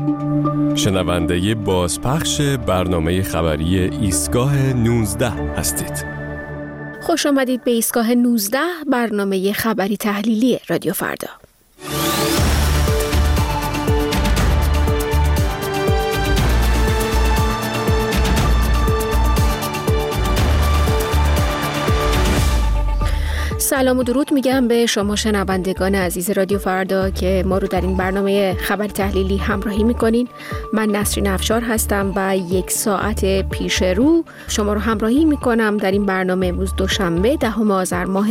شنونده بازپخش برنامه خبری ایستگاه 19 هستید. خوش آمدید به ایستگاه 19، برنامه خبری تحلیلی رادیو فردا. سلام و درود میگم به شما شنوندگان عزیز رادیو فردا که ما رو در این برنامه خبر تحلیلی همراهی میکنین. من نسرین افشار هستم و یک ساعت پیش رو شما رو همراهی میکنم در این برنامه. امروز دوشنبه 10 آذر ماه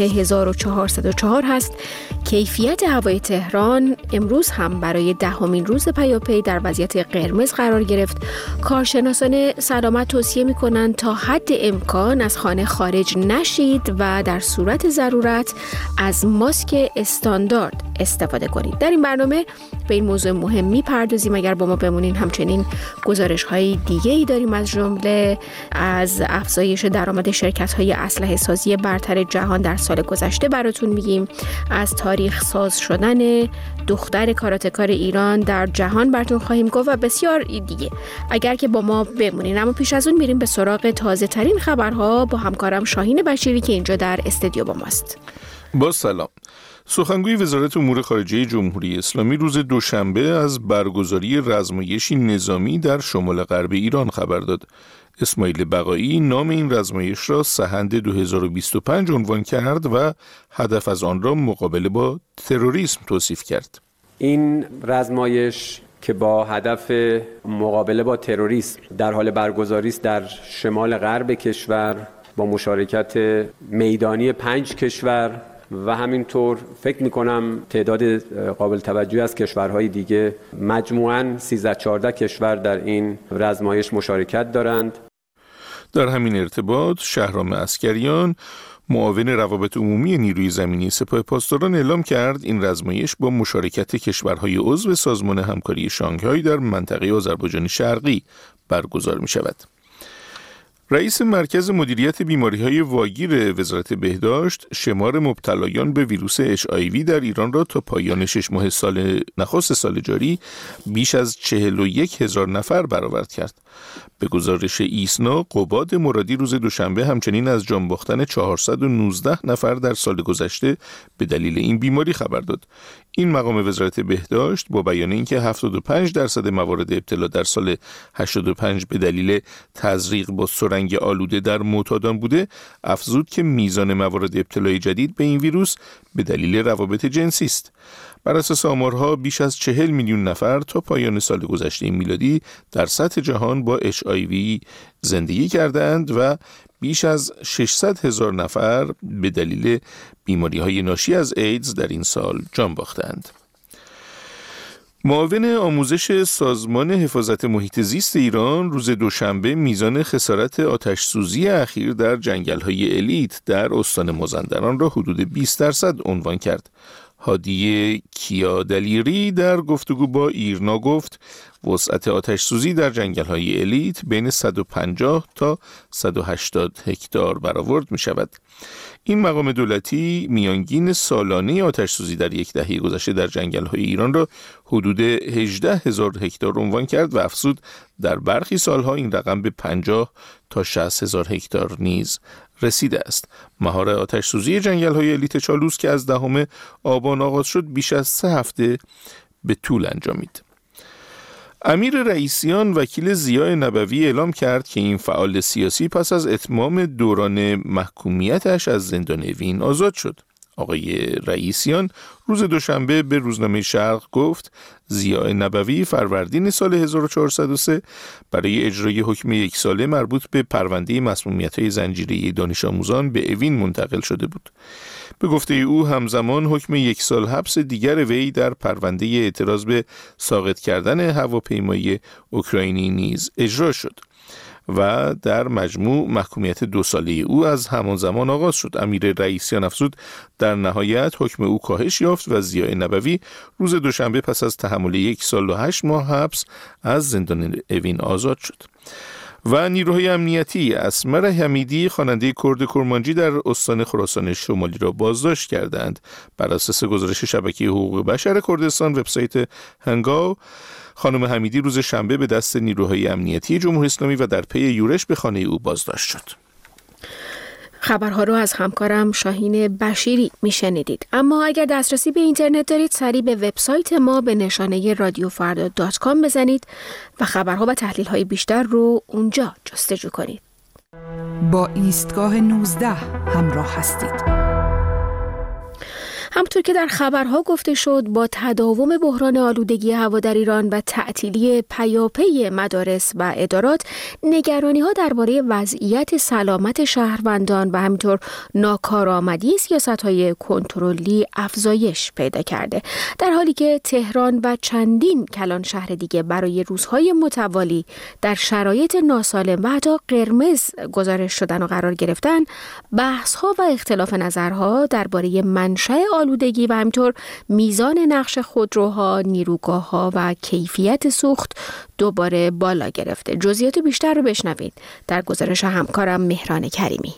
1404 هست. کیفیت هوای تهران امروز هم برای 10مین روز پیاپی در وضعیت قرمز قرار گرفت. کارشناسان سلامت توصیه میکنن تا حد امکان از خانه خارج نشید و در صورت ضرورت از ماسک استاندارد استفاده کنید. در این برنامه به این موضوع مهم میپردازیم. اگر با ما بمونین همچنین گزارش‌های دیگه‌ای داریم، از جمله از افزایش درآمد شرکت‌های اسلحه سازی برتر جهان در سال گذشته براتون میگیم، از تاریخ ساز شدن دختر کاراتکار ایران در جهان براتون خواهیم گفت و بسیار دیگه. اگر که با ما بمونین. اما پیش از اون میریم به سراغ تازه ترین خبرها با همکارم شاهین بشیری که اینجا در استودیو با ماست. با سلام. سخنگوی وزارت امور خارجه جمهوری اسلامی روز دوشنبه از برگزاری رزمایشی نظامی در شمال غرب ایران خبر داد. اسماعیل بقایی نام این رزمایش را سحند 2025 عنوان کرد و هدف از آن را مقابله با تروریسم توصیف کرد. این رزمایش که با هدف مقابله با تروریسم در حال برگزاری است در شمال غرب کشور با مشارکت میدانی 5 کشور و همینطور فکر میکنم تعداد قابل توجهی از کشورهای دیگه، مجموعاً 13-14 کشور در این رزمایش مشارکت دارند. در همین ارتباط شهرام عسکریان معاون روابط عمومی نیروی زمینی سپاه پاسداران اعلام کرد این رزمایش با مشارکت کشورهای عضو سازمان همکاری شانگهای در منطقه آذربایجان شرقی برگزار می شود. رئیس مرکز مدیریت بیماری‌های واگیر وزارت بهداشت شمار مبتلایان به ویروس HIV در ایران را تا پایان 6 ماه نخست سال جاری بیش از 41,000 نفر برآورد کرد. به گزارش ایسنا، قباد مرادی روز دوشنبه همچنین از جان باختن 419 نفر در سال گذشته به دلیل این بیماری خبر داد. این مقام وزارت بهداشت با بیان اینکه 75% موارد ابتلا در سال 85 به دلیل تزریق با سرنگ آلوده در معتادان بوده، افزود که میزان موارد ابتلای جدید به این ویروس به دلیل روابط جنسی است. بر اساس آمارها بیش از 40 میلیون نفر تا پایان سال گذشته میلادی در سطح جهان با HIV زندگی کردند و بیش از 600,000 نفر به دلیل بیماری‌های ناشی از ایدز در این سال جان باختند. معاون آموزش سازمان حفاظت محیط زیست ایران روز دوشنبه میزان خسارت آتش‌سوزی اخیر در جنگل‌های الیت در استان مازندران را حدود 20% عنوان کرد. هادی کیادلیری در گفتگو با ایرنا گفت وسعت آتش‌سوزی در جنگل‌های الیت بین 150 تا 180 هکتار برآورد می‌شود. این مقام دولتی میانگین سالانه آتش‌سوزی در یک دهه گذشته در جنگل‌های ایران را حدود 18,000 هکتار عنوان کرد و افزود در برخی سالها این رقم به 50 تا 60,000 هکتار نیز رسیده است. مهار آتش‌سوزی جنگل‌های الیت چالوس که از 10 آبان آغاز شد بیش از 3 هفته به طول انجامید. امیر رئیسیان وکیل ضیاء نبوی اعلام کرد که این فعال سیاسی پس از اتمام دوران محکومیتش از زندان اوین آزاد شد. آقای رئیسیان روز دوشنبه به روزنامه شرق گفت ضیاء نبوی فروردین سال 1403 برای اجرای حکم 1 ساله مربوط به پرونده مسمومیت‌های زنجیره‌ای دانش آموزان به اوین منتقل شده بود. به گفته او همزمان حکم 1 سال حبس دیگر وی در پرونده اعتراض به ساقط کردن هواپیمای اوکراینی نیز اجرا شد و در مجموع محکومیت 2 ساله او از همان زمان آغاز شد. امیر رئیسیان افزود در نهایت حکم او کاهش یافت و ضیاء نبوی روز دوشنبه پس از تحمل 1 سال و 8 ماه حبس از زندان اوین آزاد شد. و نیروهای امنیتی اسمر حمیدی خواننده کرد کرمانجی در استان خراسان شمالی را بازداشت کردند. بر اساس گزارش شبکه حقوق بشر کردستان وبسایت هنگاو، خانم حمیدی روز شنبه به دست نیروهای امنیتی جمهوری اسلامی و در پی یورش به خانه او بازداشت شد. خبرها رو از همکارم شاهین بشیری میشنیدید. اما اگر دسترسی به اینترنت دارید، سریع به وبسایت ما به نشانه radiofarda.com بزنید و خبرها و تحلیل‌های بیشتر رو اونجا جستجو کنید. با ایستگاه 19 همراه هستید. همطور که در خبرها گفته شد، با تداوم بحران آلودگی هوا در ایران و تعطیلی پیاپی مدارس و ادارات، نگرانی‌ها درباره وضعیت سلامت شهروندان و همینطور ناکارآمدی سیاست‌های کنترلی افزایش پیدا کرده، در حالی که تهران و چندین کلان شهر دیگه برای روزهای متوالی در شرایط ناسالم و حتی قرمز گزارش شدن و قرار گرفتن. بحث‌ها و اختلاف نظرها درباره منشأ آلودگی و همینطور میزان نقش خودروها، نیروگاه‌ها و کیفیت سوخت دوباره بالا گرفته. جزئیات بیشتر رو بشنوید در گزارش همکارم مهران کریمی.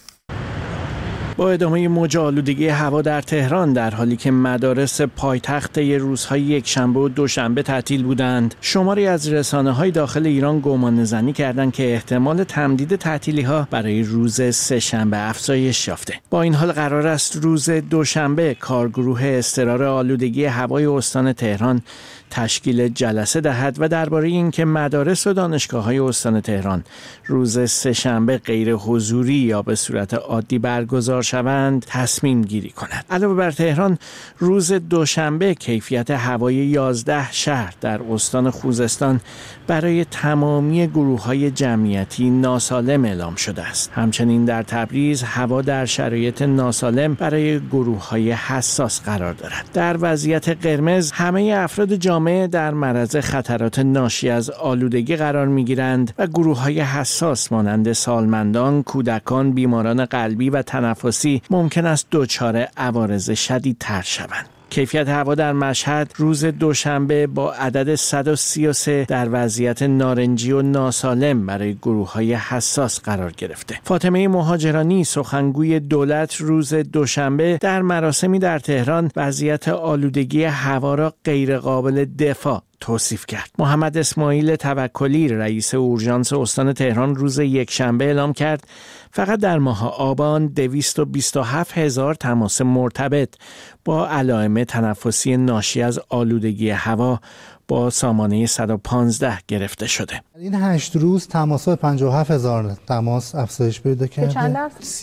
با ادامه موج آلودگی هوا در تهران، در حالی که مدارس پایتخت روزهای یکشنبه و دوشنبه تعطیل بودند، شماری از رسانه‌های داخل ایران گمانه‌زنی کردند که احتمال تمدید تعطیلی‌ها برای روز سه‌شنبه افزایش یافته. با این حال قرار است روز دوشنبه کارگروه اضطرار آلودگی هوای استان تهران تشکیل جلسه دهد و درباره اینکه مدارس و دانشگاه‌های استان تهران روز سه‌شنبه غیر حضوری یا به صورت عادی برگزار شوند تصمیم گیری کند. علاوه بر تهران، روز دوشنبه کیفیت هوای 11 شهر در استان خوزستان برای تمامی گروه‌های جمعیتی ناسالم اعلام شده است. همچنین در تبریز هوا در شرایط ناسالم برای گروه‌های حساس قرار دارد. در وضعیت قرمز همه افراد جامعه در معرض خطرات ناشی از آلودگی قرار می‌گیرند و گروه‌های حساس مانند سالمندان، کودکان، بیماران قلبی و تنفسی ممکن است دچار عوارض شدیدتر شوند. کیفیت هوا در مشهد روز دوشنبه با عدد 133 در وضعیت نارنجی و ناسالم برای گروه‌های حساس قرار گرفته. فاطمه مهاجرانی، سخنگوی دولت، روز دوشنبه در مراسمی در تهران وضعیت آلودگی هوا را غیرقابل دفاع توصیف کرد. محمد اسماعیل توکلی، رئیس اورژانس استان تهران، روز یکشنبه اعلام کرد فقط در ماه آبان 227,000 تماس مرتبط با علائم تنفسی ناشی از آلودگی هوا با سامانه 115 گرفته شده. این 8 روز تماس‌ها 57,000 تماس افزایش پیدا کرده.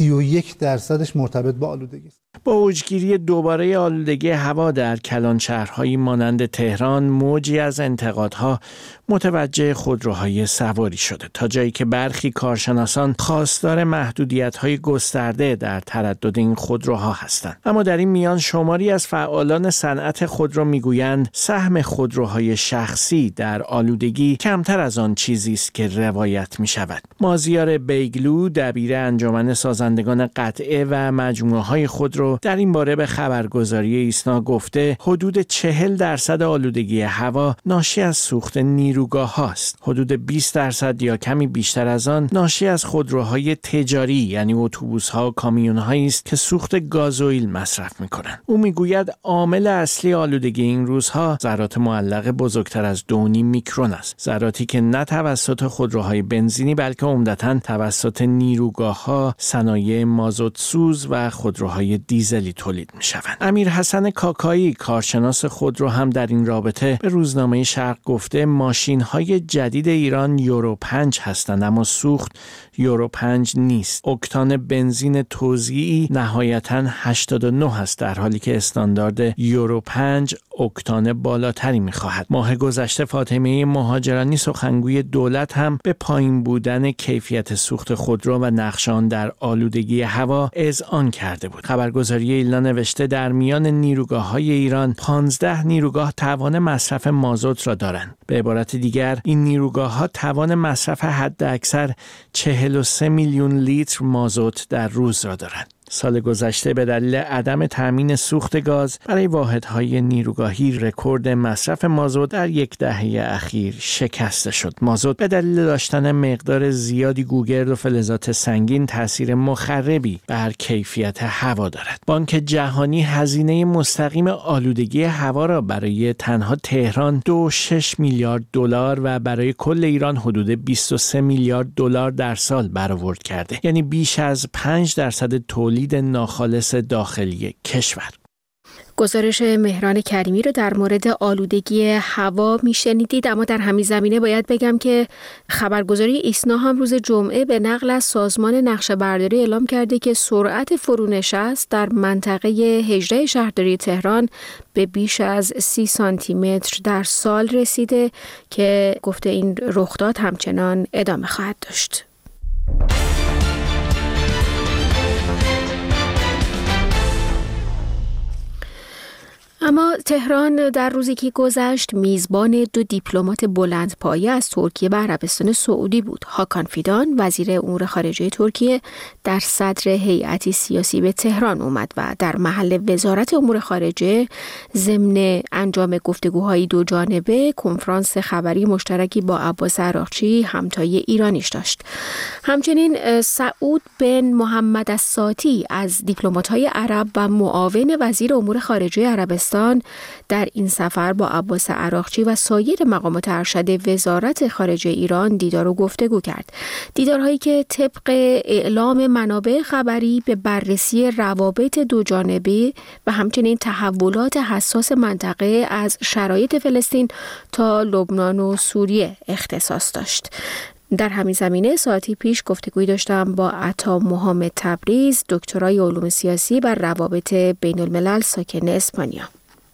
31% مرتبط با آلودگی است. با اوجگیری دوباره آلودگی هوا در کلان شهرهایی مانند تهران، موجی از انتقادها متوجه خودروهای سواری شده، تا جایی که برخی کارشناسان خواستار محدودیت‌های گسترده در تردد این خودروها هستند. اما در این میان شماری از فعالان صنعت خودرو میگویند سهم خودروهای شخصی در آلودگی کمتر از آن چیزی است که روایت می‌شود. مازیار بیگلو، دبیر انجمن سازندگان قطعه و مجموعه‌های خودرو، در این باره به خبرگزاری ایسنا گفته حدود 40% آلودگی هوا ناشی از سوخت نیروگاه هاست. حدود 20% یا کمی بیشتر از آن ناشی از خودروهای تجاری یعنی اتوبوس‌ها و کامیون‌هایی است که سوخت گازوئیل مصرف می‌کنند. او میگوید عامل اصلی آلودگی این روزها ذرات معلق بزرگتر از 2.5 میکرون است. ذراتی که نه توسط خودروهای بنزینی بلکه عمدتاً توسط نیروگاه‌ها، صنایع مازوت سوز و خودروهای دیزلی تولید می‌شوند. امیر حسن کاکایی، کارشناس خودرو، هم در این رابطه به روزنامه شرق گفته ماشین‌های جدید ایران یورو 5 هستند اما سوخت یورو 5 نیست. اکتان بنزین توزیعی نهایتاً 89 است، در حالی که استاندارد یورو 5 اکتان بالاتری می‌خواهد. ماه گذشته فاطمه مهاجرانی، سخنگوی دولت، هم به پایین بودن کیفیت سوخت خودرو و نقش آن در آلودگی هوا اذعان کرده بود. خبرگزاری ایلنا نوشته در میان نیروگاه‌های ایران 15 نیروگاه توان مصرف مازوت را دارند. به عبارت دیگر این نیروگاه‌ها توان مصرف حداکثر 43 میلیون لیتر مازوت در روز را دارند. سال گذشته به دلیل عدم تامین سوخت گاز برای واحدهای نیروگاهی رکورد مصرف مازوت در یک دهه اخیر شکسته شد. مازوت به دلیل داشتن مقدار زیادی گوگرد و فلزات سنگین تاثیر مخربی بر کیفیت هوا دارد. بانک جهانی هزینه مستقیم آلودگی هوا را برای تنها تهران 2.6 میلیارد دلار و برای کل ایران حدود 23 میلیارد دلار در سال برآورد کرده. یعنی بیش از 5% تولید ناخالص داخلی کشور. گزارش مهران کریمی رو در مورد آلودگی هوا میشنیدید. اما در همین زمینه باید بگم که خبرگزاری ایسنا هم روز جمعه به نقل از سازمان نقشه برداری اعلام کرده که سرعت فرونشست در منطقه 18 شهرداری تهران به بیش از 30 سانتی متر در سال رسیده که گفته این رخداد همچنان ادامه خواهد داشت. اما تهران در روزی که گذشت میزبان 2 دیپلمات بلندپایه از ترکیه و عربستان سعودی بود. هاکان فیدان وزیر امور خارجه ترکیه در صدر هیئتی سیاسی به تهران اومد و در محل وزارت امور خارجه ضمن انجام گفتگوهای 2 جانبه کنفرانس خبری مشترکی با عباس عراقچی همتای ایرانیش داشت. همچنین سعود بن محمد الساتی از دیپلمات‌های عرب و معاون وزیر امور خارجه عربستان در این سفر با عباس عراقچی و سایر مقامات ارشد وزارت خارجه ایران دیدار و گفتگو کرد. دیدارهایی که طبق اعلام منابع خبری به بررسی روابط 2 جانبه و همچنین تحولات حساس منطقه از شرایط فلسطین تا لبنان و سوریه اختصاص داشت. در همین زمینه ساعتی پیش گفتگویی داشتم با عطا محمد تبریز، دکترای علوم سیاسی و روابط بین الملل ساکن اسپانیا.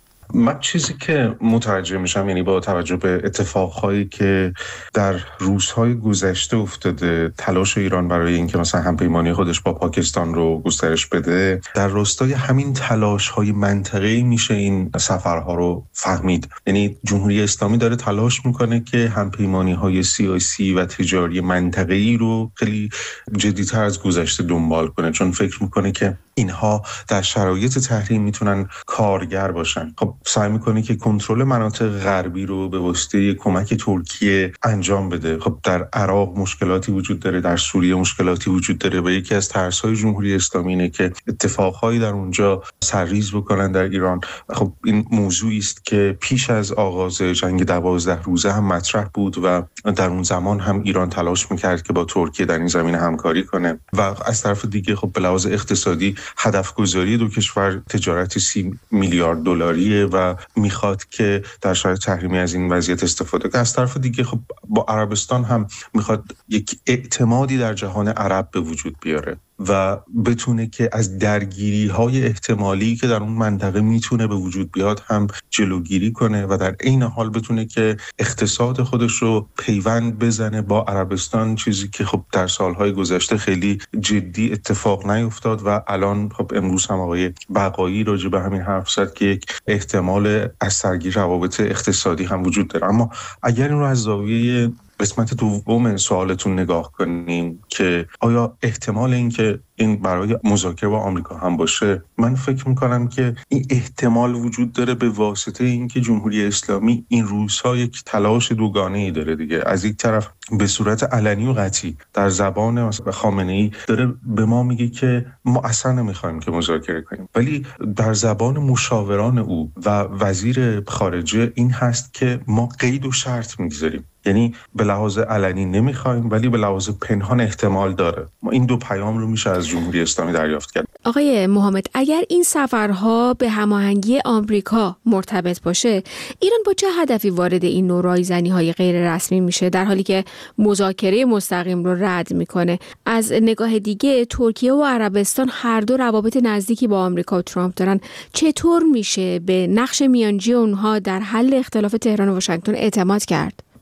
من چیزی که متوجه میشم، یعنی با توجه به اتفاقهایی که در روزهای گذشته افتاده، تلاش ایران برای اینکه مثلا همپیمانی خودش با پاکستان رو گسترش بده، در راستای همین تلاش‌های منطقه‌ای میشه این سفرها رو فهمید. یعنی جمهوری اسلامی داره تلاش میکنه که همپیمانی‌های سیاسی و تجاری منطقه‌ای رو خیلی جدی‌تر از گذشته دنبال کنه، چون فکر میکنه که اینها در شرایط تحریم میتونن کارگر باشن. خب سعی میکنه که کنترل مناطق غربی رو به واسطه کمک ترکیه انجام بده. خب در عراق مشکلاتی وجود داره، در سوریه مشکلاتی وجود داره و یکی از ترس‌های جمهوری اسلامی اینه که اتفاقهایی در اونجا سرریز بکنن در ایران. خب این موضوعی است که پیش از آغاز جنگ 12 روزه هم مطرح بود و در اون زمان هم ایران تلاش میکرد که با ترکیه در این زمینه همکاری کنه و از طرف دیگه خب به لحاظ اقتصادی هدف گذاری 2 کشور تجارت 30 میلیارد دلاریه و میخواد که در شرایط تحریمی از این وضعیت استفاده کنه. از طرف دیگه خب با عربستان هم میخواد یک اعتمادی در جهان عرب به وجود بیاره و بتونه که از درگیری‌های احتمالی که در اون منطقه میتونه به وجود بیاد هم جلوگیری کنه و در عین حال بتونه که اقتصاد خودش رو پیوند بزنه با عربستان، چیزی که خب در سالهای گذشته خیلی جدی اتفاق نیفتاد و الان خب امروز هم آقای بقایی راجع به همین حرف زد که یک احتمال از سرگیری روابط اقتصادی هم وجود داره. اما اگر این رو از زاویه قسمت دوم سوالتون نگاه کنیم که آیا احتمال این که این برای مذاکره با آمریکا هم باشه، من فکر میکنم که این احتمال وجود داره به واسطه اینکه جمهوری اسلامی این روزها یک تلاش دوگانه‌ای داره دیگه. از یک طرف به صورت علنی و قطعی در زبان خامنه‌ای داره به ما میگه که ما اصلا نمیخوایم که مذاکره کنیم، ولی در زبان مشاوران او و وزیر خارجه این هست که ما قید و شرط میگذاریم. یعنی به لحاظ علنی نمیخوایم ولی به لحاظ پنهان احتمال داره. ما این 2 پیام رو میشه از جمهوری اسلامی دریافت کرد. آقای محمد، اگر این سفرها به هماهنگی آمریکا مرتبط باشه، ایران با چه هدفی وارد این نوع رایزنی‌های غیر رسمی میشه در حالی که مذاکره مستقیم رو رد میکنه؟ از نگاه دیگه ترکیه و عربستان هر دو روابط نزدیکی با آمریکا و ترامپ دارن. چطور میشه به نقش میانجی اونها در حل اختلاف تهران و واشنگتن اعتماد کرد؟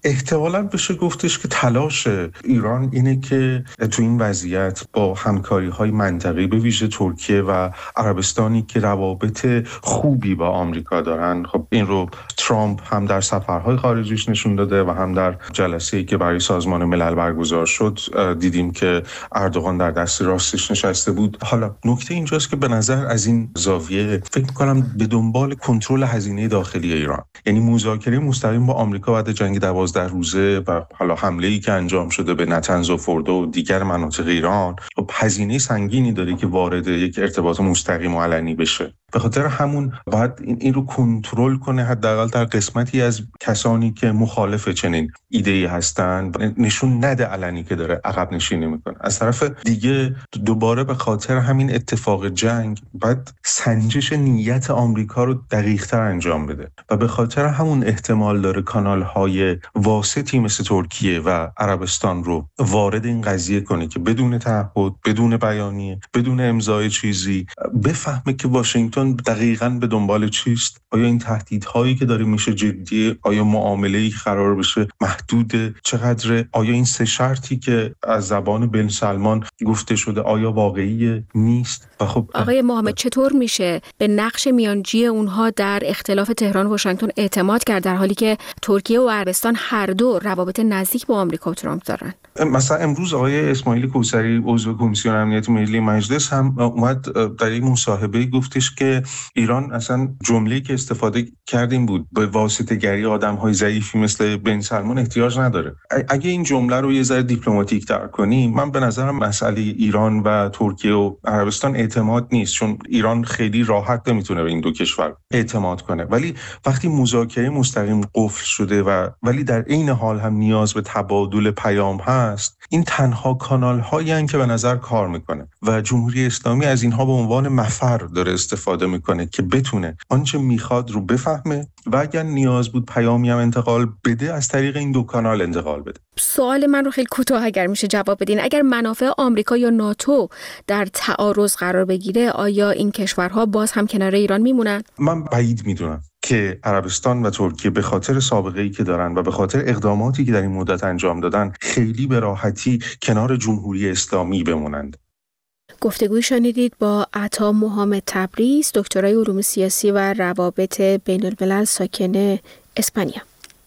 احتمالاً بشه گفتش که تلاش ایران اینه که تو این وضعیت با همکاری‌های منطقه‌ای به ویژه ترکیه و عربستانی که روابط خوبی با آمریکا دارن، خب این رو ترامپ هم در سفرهای خارجیش نشون داده و هم در جلسه‌ای که برای سازمان ملل برگزار شد دیدیم که اردوغان در دست راستش نشسته بود. حالا نکته اینجاست که به نظر از این زاویه فکر می‌کنم به دنبال کنترل هزینه داخلی ایران، یعنی مذاکره مستقیم با آمریکا بعد جنگ 12 روزه و حالا حمله‌ای که انجام شده به نتنز و فردو و دیگر مناطق ایران، خب هزینه سنگینی داره که وارد یک ارتباط مستقیم و علنی بشه. به خاطر همون باید این رو کنترل کنه، حداقل در قسمتی از کسانی که مخالف چنین ایده‌ای هستن نشون نده علنی که داره عقب نشینی میکنه. از طرف دیگه دوباره به خاطر همین اتفاق جنگ باید سنجش نیت آمریکا رو دقیق‌تر انجام بده و به خاطر همون احتمال داره کانال‌های واسطی مثل ترکیه و عربستان رو وارد این قضیه کنه که بدون تعهد، بدون بیانیه، بدون امضای چیزی بفهمه که واشنگتن دقیقاً به دنبال چیست. آیا این تهدیدهایی که داره میشه جدیه؟ آیا معامله‌ای قرار بشه محدود؟ چقدر؟ آیا این سه شرطی که از زبان بن سلمان گفته شده آیا واقعی نیست؟ و خب آقای محمد چطور میشه به نقش میانجی اونها در اختلاف تهران و واشنگتن اعتماد کرد در حالی که ترکیه و عربستان هر دو روابط نزدیک با آمریکا و ترامپ دارن؟ مثلا امروز آقای اسماعیل کوثری عضو کمیسیون امنیت ملی مجلس هم اومد در این مصاحبه گفتش که ایران اصلا جمله‌ای که استفاده کردیم بود به واسطه‌گری آدم‌های ضعیفی مثل بن سلمان احتیاج نداره. اگه این جمله رو یه ذره دیپلماتیک تر کنیم، من به نظرم مسئله ایران و ترکیه و عربستان اعتماد نیست، چون ایران خیلی راحت نمیتونه به این دو کشور اعتماد کنه، ولی وقتی مذاکره مستقیم قفل شده ولی در عین حال هم نیاز به تبادل پیام هست، این تنها کانال‌هایی هستند که به نظر کار میکنه و جمهوری اسلامی از اینها به عنوان مفر داره استفاده میکنه که بتونه آنچه میخواد رو بفهمه و اگر نیاز بود پیامی هم انتقال بده از طریق این دو کانال انتقال بده. سوال من رو خیلی کوتاه اگر میشه جواب بدین، اگر منافع آمریکا یا ناتو در تعارض قرار بگیره آیا این کشورها باز هم کنار ایران میمونن؟ من بعید میدونم که عربستان و ترکیه به خاطر سابقه‌ای که دارن و به خاطر اقداماتی که در این مدت انجام دادن خیلی به راحتی کنار جمهوری اسلامی بمونند. گفتگوی شنیدید با عطا محمد تبریز، دکترای علوم سیاسی و روابط بین الملل، ساکن اسپانیا.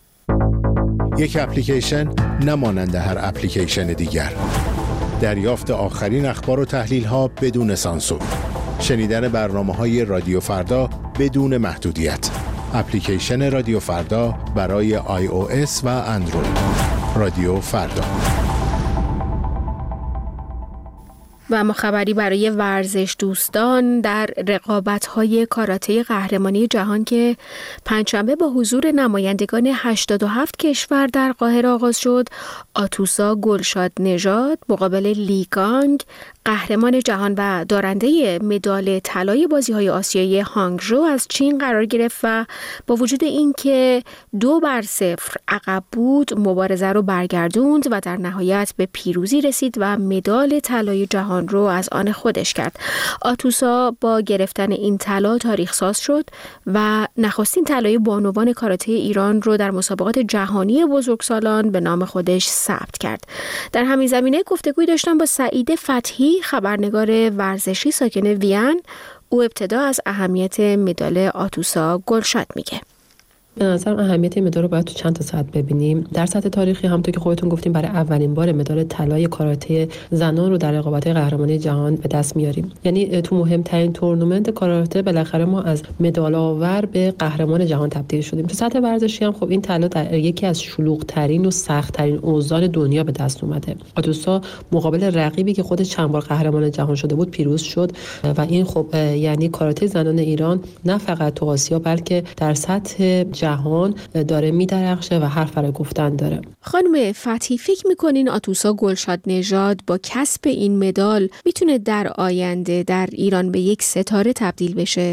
یک اپلیکیشن نمانند هر اپلیکیشن دیگر. دریافت آخرین اخبار و تحلیل‌ها بدون سانسور. شنیدن برنامه‌های رادیو فردا بدون محدودیت. اپلیکیشن رادیو فردا برای iOS و اندروید. رادیو فردا. و اما خبری برای ورزش دوستان، در رقابت‌های کاراته قهرمانی جهان که پنجشنبه با حضور نمایندگان 87 کشور در قاهره آغاز شد، آتوسا گلشاد نژاد مقابل لی گانگ، قهرمان جهان و دارنده مدال طلای بازی‌های آسیایی هانگژو از چین قرار گرفت و با وجود اینکه 2-0 عقب بود مبارزه رو برگردوند و در نهایت به پیروزی رسید و مدال طلای جهان رو از آن خودش کرد. آتوسا با گرفتن این طلا تاریخ ساز شد و نخستین طلای بانوان کاراته ایران رو در مسابقات جهانی بزرگسالان به نام خودش ثبت کرد. در همین زمینه گفتگوی داشتم با سعید فتحی، خبرنگار ورزشی ساکن وین. او ابتدا از اهمیت مدال آتوسا گلشاد میگه. به نظرم اهمیت مدال رو باید تو چند تا سطح ببینیم. در سطح تاریخی همونطور که خودتون گفتیم برای اولین بار مدال طلای کاراته زنان رو در رقابت‌های قهرمانی جهان به دست میاریم. یعنی تو مهمترین تورنمنت کاراته بالاخره ما از مدال آور به قهرمان جهان تبدیل شدیم. تو سطح ورزشی هم خب این طلا در یکی از شلوغ‌ترین و سخت‌ترین اوزان دنیا به دست اومده. آتوسا مقابل رقیبی که خودش چند بار قهرمان جهان شده بود پیروز شد و این خب یعنی کاراته زنان ایران نه فقط تو آسیا بلکه در سطح جهان داره میدرخشه و حرف برای گفتن داره. خانم فتحی، فکر میکنین آتوسا گلشاد نژاد با کسب این مدال میتونه در آینده در ایران به یک ستاره تبدیل بشه؟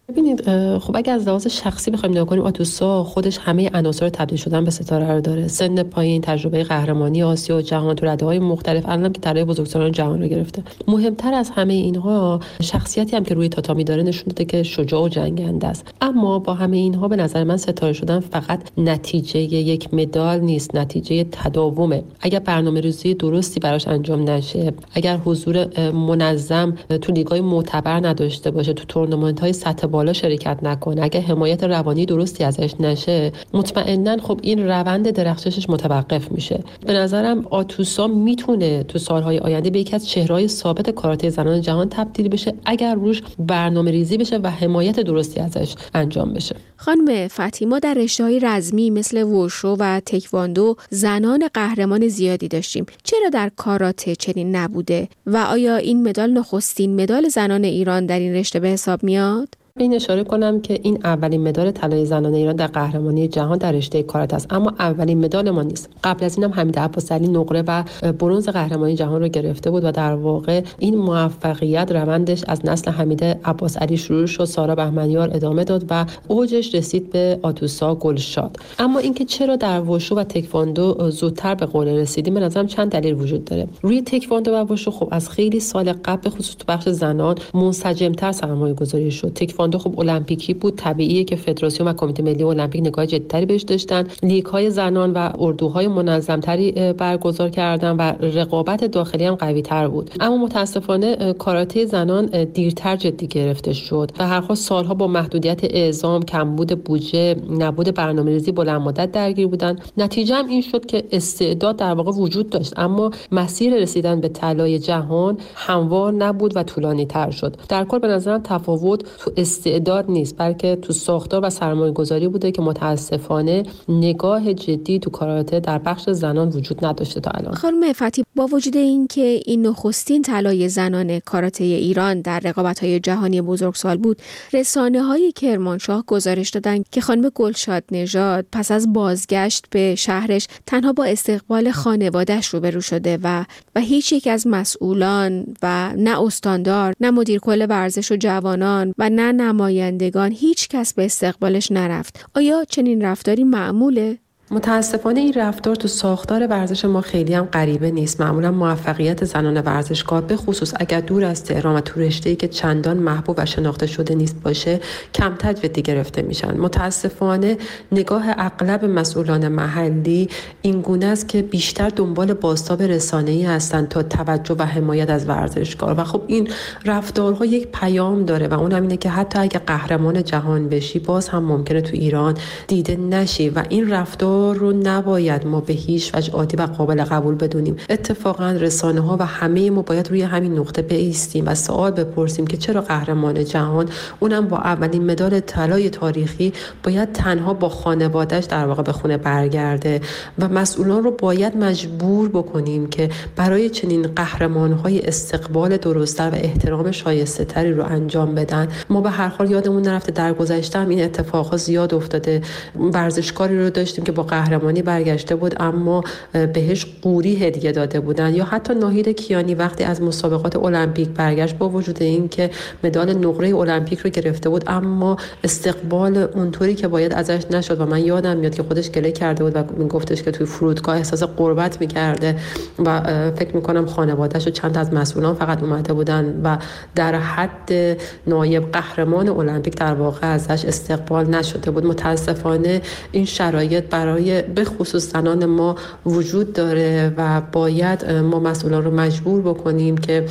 ببینید خب اگه از لحاظ شخصی بخوایم نگاه کنیم، آتوسا خودش همه عناصر تبدیل شدن به ستاره رو داره. سن پایین، تجربه قهرمانی آسیا و جهان تو رده‌های مختلف، الان که طلای بزرگسالان جهان رو گرفته. مهمتر از همه اینها شخصیتی هم که روی تاتامی داره نشون داده که شجاع و جنگنده است. اما با همه اینها به نظر من ستاره شدن فقط نتیجه یک مدال نیست، نتیجه تداومه. اگر برنامه‌ریزی درستی براش انجام نشه، اگر حضور منظم تو لیگ‌های معتبر نداشته باشه، تو تورنمنت‌های سطح بالا شرکت نکنه، اگر حمایت روانی درستی ازش نشه، مطمئناً خب این روند درخششش متوقف میشه. به نظرم آتوسا میتونه تو سالهای آینده به یکی از چهره‌های ثابت کاراته زنان جهان تبدیل بشه اگر روش برنامه‌ریزی بشه و حمایت درستی ازش انجام بشه. خانم فتحی، ما در رشته‌های رزمی مثل ووشو و تکواندو زنان قهرمان زیادی داشتیم. چرا در کاراته چنین نبوده و آیا این مدال نخستین مدال زنان ایران در این رشته به حساب میاد؟ این اشاره کنم که این اولین مدال طلای زنان ایران در قهرمانی جهان در رشته کاراته است، اما اولین مدال ما نیست. قبل از اینم حمید عباسعلی نقره و برنز قهرمانی جهان رو گرفته بود و در واقع این موفقیت روندش از نسل حمید عباسعلی شروع شد، سارا بهمنیار ادامه داد و اوجش رسید به آتوسا گلشاد. اما اینکه چرا در ووشو و تکواندو زودتر به قله رسیدیم، به نظرم چند دلیل وجود داره. روی تکواندو و ووشو خب از خیلی سال قبل به خصوص تو بخش زنان منسجم‌تر سرمایه‌گذاری شد. تکواندو خب المپیکی بود، طبیعیه که فدراسیون و کمیته ملی المپیک نگاه جدی‌تری بهش داشتن. لیگ‌های زنان و اردوهای منظم‌تری برگزار کردن و رقابت داخلی هم قوی‌تر بود. اما متأسفانه کاراته زنان دیرتر جدی گرفته شد و هر حال سالها با محدودیت اعزام، کمبود بودجه، نبود برنامه‌ریزی بلند مدت درگیر بودن. نتیجه هم این شد که استعداد در واقع وجود داشت، اما مسیر رسیدن به طلای جهان هموار نبود و طولانی‌تر شد. در کل به نظرم تفاوت تو استعداد نیست، بلکه تو ساختار و سرمایه‌گذاری بوده که متاسفانه نگاه جدی تو کاراته در بخش زنان وجود نداشته تا الان. خانم فتحی، با وجود این که این نخستین طلای زنان کاراته ایران در رقابت‌های جهانی بزرگسال بود، رسانه‌های کرمانشاه گزارش دادند که خانم گلشاد نژاد پس از بازگشت به شهرش تنها با استقبال خانواده‌اش روبرو شده و هیچ یک از مسئولان و نه استاندار، نه مدیر کل ورزش و جوانان و نه نمایندگان، هیچ کس به استقبالش نرفت. آیا چنین رفتاری معموله؟ متاسفانه این رفتار تو ساختار ورزش ما خیلی هم غریبه نیست. معمولا موفقیت زنان ورزشکار به خصوص اگر دور از تهران و تو رشته‌ای که چندان محبوب و شناخته شده نیست باشه، کمتر جدی گرفته میشن. متاسفانه نگاه اغلب مسئولان محلی این گونه است که بیشتر دنبال بازتاب رسانه‌ای هستن تا توجه و حمایت از ورزشکار و خب این رفتارها یک پیام داره و اون هم اینه که حتی اگه قهرمان جهان بشی باز هم ممکنه تو ایران دیده نشی و این رفتار رو نباید ما به هیچ وجه عادی و قابل قبول بدونیم. اتفاقا رسانه‌ها و همه ما باید روی همین نقطه بایستیم و سوال بپرسیم که چرا قهرمان جهان، اونم با اولین مدال طلای تاریخی، باید تنها با خانواده‌اش در واقع به خونه برگرده و مسئولان رو باید مجبور بکنیم که برای چنین قهرمان‌های استقبال درست‌تر و احترام شایسته‌تری رو انجام بدن. ما به هر حال یادمون نرفته در گذشته هم این اتفاقات زیاد افتاده. ورزشکاری رو داشتیم که با قهرمانی برگشته بود اما بهش قوری هدیه داده بودن، یا حتی ناهید کیانی وقتی از مسابقات المپیک برگشت با وجود این که مدال نقره المپیک رو گرفته بود اما استقبال اونطوری که باید ازش نشد و من یادم میاد که خودش گله کرده بود و میگفتش که توی فرودگاه احساس غربت میکرده و فکر میکنم خانواده‌اش و چند از مسئولان فقط اومده بودن و در حد نایب قهرمان المپیک در واقع ازش استقبال نشده بود. متاسفانه این شرایط برای به خصوص زنان ما وجود داره و باید ما مسئولان رو مجبور بکنیم که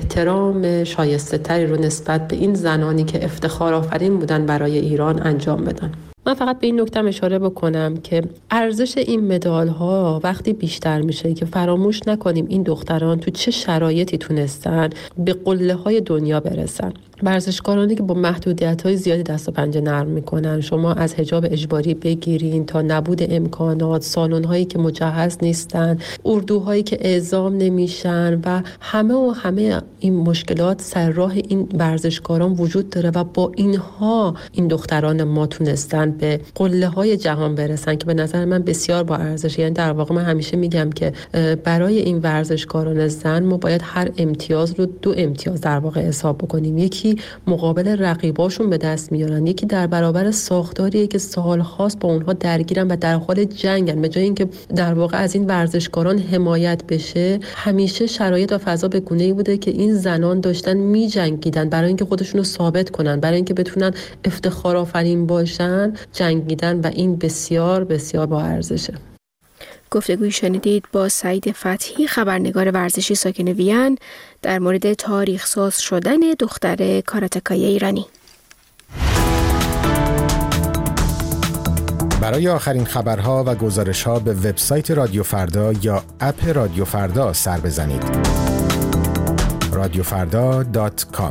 احترام شایسته تری رو نسبت به این زنانی که افتخار آفرین بودن برای ایران انجام بدن. من فقط به این نکته اشاره بکنم که ارزش این مدال ها وقتی بیشتر میشه که فراموش نکنیم این دختران تو چه شرایطی تونستن به قله های دنیا برسن. ورزشکارانی که با محدودیت‌های زیادی دست و پنجه نرم میکنن، شما از حجاب اجباری بگیرین تا نبود امکانات، سالن‌هایی که مجهز نیستن، اردوهایی که اعزام نمیشن و همه این مشکلات سر راه این ورزشکاران وجود داره و با اینها این دختران ما تونستن به قله‌های جهان برسن که به نظر من بسیار با ارزشه. یعنی در واقع من همیشه میگم که برای این ورزشکاران زن ما باید هر امتیاز رو 2 امتیاز در واقع حساب بکنیم. یکی یکی مقابل رقیباشون به دست میارن، یکی در برابر ساختاریه که سال‌هاست با اونها درگیرن و در حال جنگن. به جای اینکه در واقع از این ورزشکاران حمایت بشه، همیشه شرایط و فضا به گونه‌ای بوده که این زنان داشتن می‌جنگیدن برای اینکه خودشونو ثابت کنن، برای اینکه بتونن افتخارآفرین باشن، جنگیدن و این بسیار بسیار با ارزشه. گفتگوی شنیدید با سعید فتحی، خبرنگار ورزشی ساکن وین، در مورد تاریخ ساز شدن دختر کاراتکای ایرانی. برای آخرین خبرها و گزارش‌ها به وبسایت رادیو فردا یا اپ رادیو فردا سر بزنید. radiofarda.com.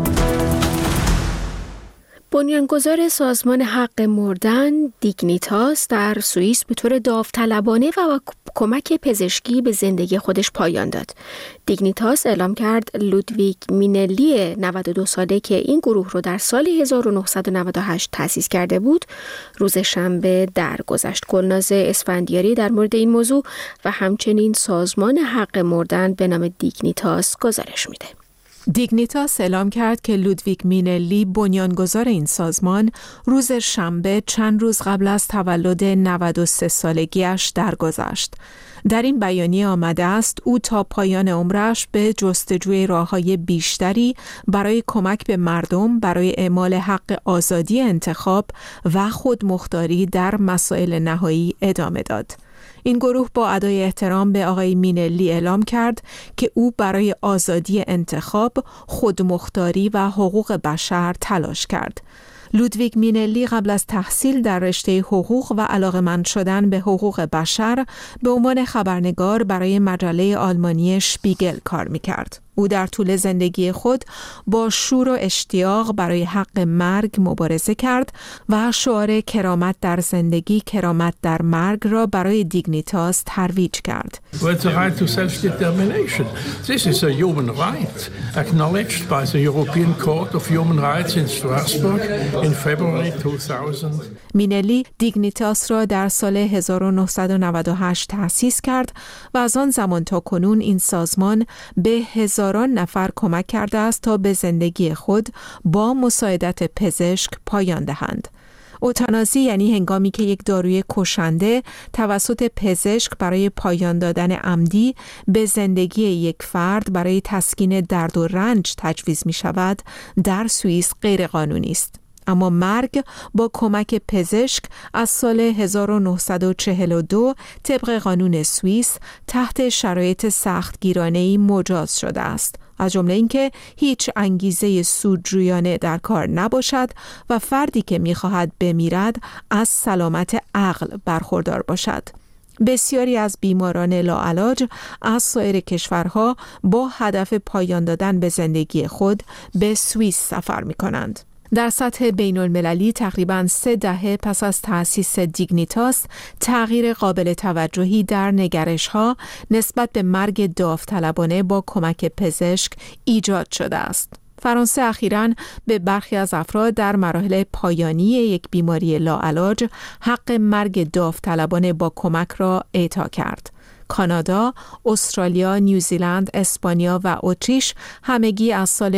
بنیانگذار سازمان حق مردن دیگنیتاس در سوئیس به طور داوطلبانه و کمک پزشکی به زندگی خودش پایان داد. دیگنیتاس اعلام کرد لودویگ مینلی 92 ساله که این گروه رو در سال 1998 تأسیس کرده بود، روز شنبه درگذشت. گلناز اسفندیاری در مورد این موضوع و همچنین سازمان حق مردن به نام دیگنیتاس گزارش میده. دیگنیتاس اعلام کرد که لودویگ مینلی، بنیانگذار این سازمان، روز شنبه چند روز قبل از تولد 93 سالگیش درگذشت. در این بیانیه آمده است او تا پایان عمرش به جستجوی راه‌های بیشتری برای کمک به مردم برای اعمال حق آزادی انتخاب و خودمختاری در مسائل نهایی ادامه داد. این گروه با ادای احترام به آقای مینلی اعلام کرد که او برای آزادی انتخاب، خودمختاری و حقوق بشر تلاش کرد. لودویگ مینلی قبل از تحصیل در رشته حقوق و علاقه‌مند شدن به حقوق بشر به عنوان خبرنگار برای مجله آلمانی شپیگل کار می‌کرد. او در طول زندگی خود با شور و اشتیاق برای حق مرگ مبارزه کرد و شعار کرامت در زندگی، کرامت در مرگ را برای دیگنیتاس ترویج کرد. The right to self-determination. This is a human right acknowledged by the European Court of Human Rights in Strasbourg in February 2000. مینلی دیگنیتاس را در سال 1998 تأسیس کرد و از آن زمان تا کنون این سازمان به هزاران نفر کمک کرده است تا به زندگی خود با مساعدت پزشک پایان دهند. اوتانازی یعنی هنگامی که یک داروی کشنده توسط پزشک برای پایان دادن عمدی به زندگی یک فرد برای تسکین درد و رنج تجویز می شود، در سوئیس غیر قانونی است. اما مرگ با کمک پزشک از سال 1942 طبق قانون سوئیس تحت شرایط سختگیرانه‌ای مجاز شده است، از جمله اینکه هیچ انگیزه سودجویانه در کار نباشد و فردی که می‌خواهد بمیرد از سلامت عقل برخوردار باشد. بسیاری از بیماران لاعلاج از سایر کشورها با هدف پایان دادن به زندگی خود به سوئیس سفر می‌کنند. در سطح بین المللی تقریباً 3 دهه پس از تأسیس دیگنیتاس، تغییر قابل توجهی در نگرش‌ها نسبت به مرگ داوطلبانه با کمک پزشک ایجاد شده است. فرانسه اخیراً به برخی از افراد در مراحل پایانی یک بیماری لاعلاج حق مرگ داوطلبانه با کمک را اعطا کرد. کانادا، استرالیا، نیوزیلند، اسپانیا و اتریش همگی از سال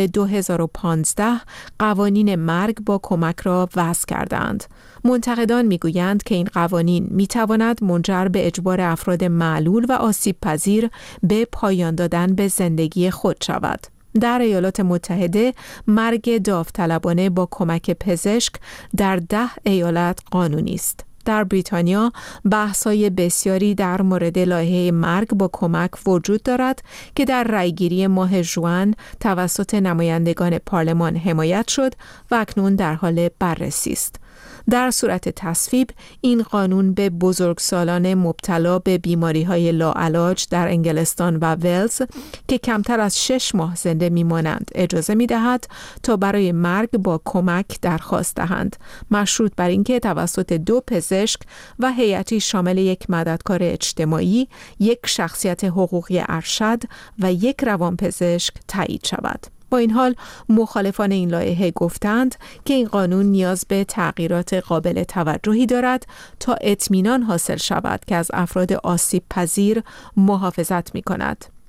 2015 قوانین مرگ با کمک را وضع کردند. منتقدان میگویند که این قوانین میتواند منجر به اجبار افراد معلول و آسیب پذیر به پایان دادن به زندگی خود شود. در ایالات متحده مرگ داوطلبانه با کمک پزشک در 10 ایالت قانونی است. در بریتانیا بحث‌های بسیاری در مورد لایحه مرگ با کمک وجود دارد که در رأیگیری ماه ژوئن توسط نمایندگان پارلمان حمایت شد و اکنون در حال بررسی است. در صورت تصویب این قانون به بزرگسالان مبتلا به بیماری‌های لاعلاج در انگلستان و ولز که کمتر از 6 ماه زنده می‌مانند اجازه می‌دهد تا برای مرگ با کمک درخواست دهند، مشروط بر اینکه توسط 2 پزشک و هیئتی شامل یک مددکار اجتماعی، یک شخصیت حقوقی ارشد و یک روانپزشک تایید شود. با این حال مخالفان این لایحه گفتند که این قانون نیاز به تغییرات قابل توجهی دارد تا اطمینان حاصل شود که از افراد آسیب پذیر محافظت می کند.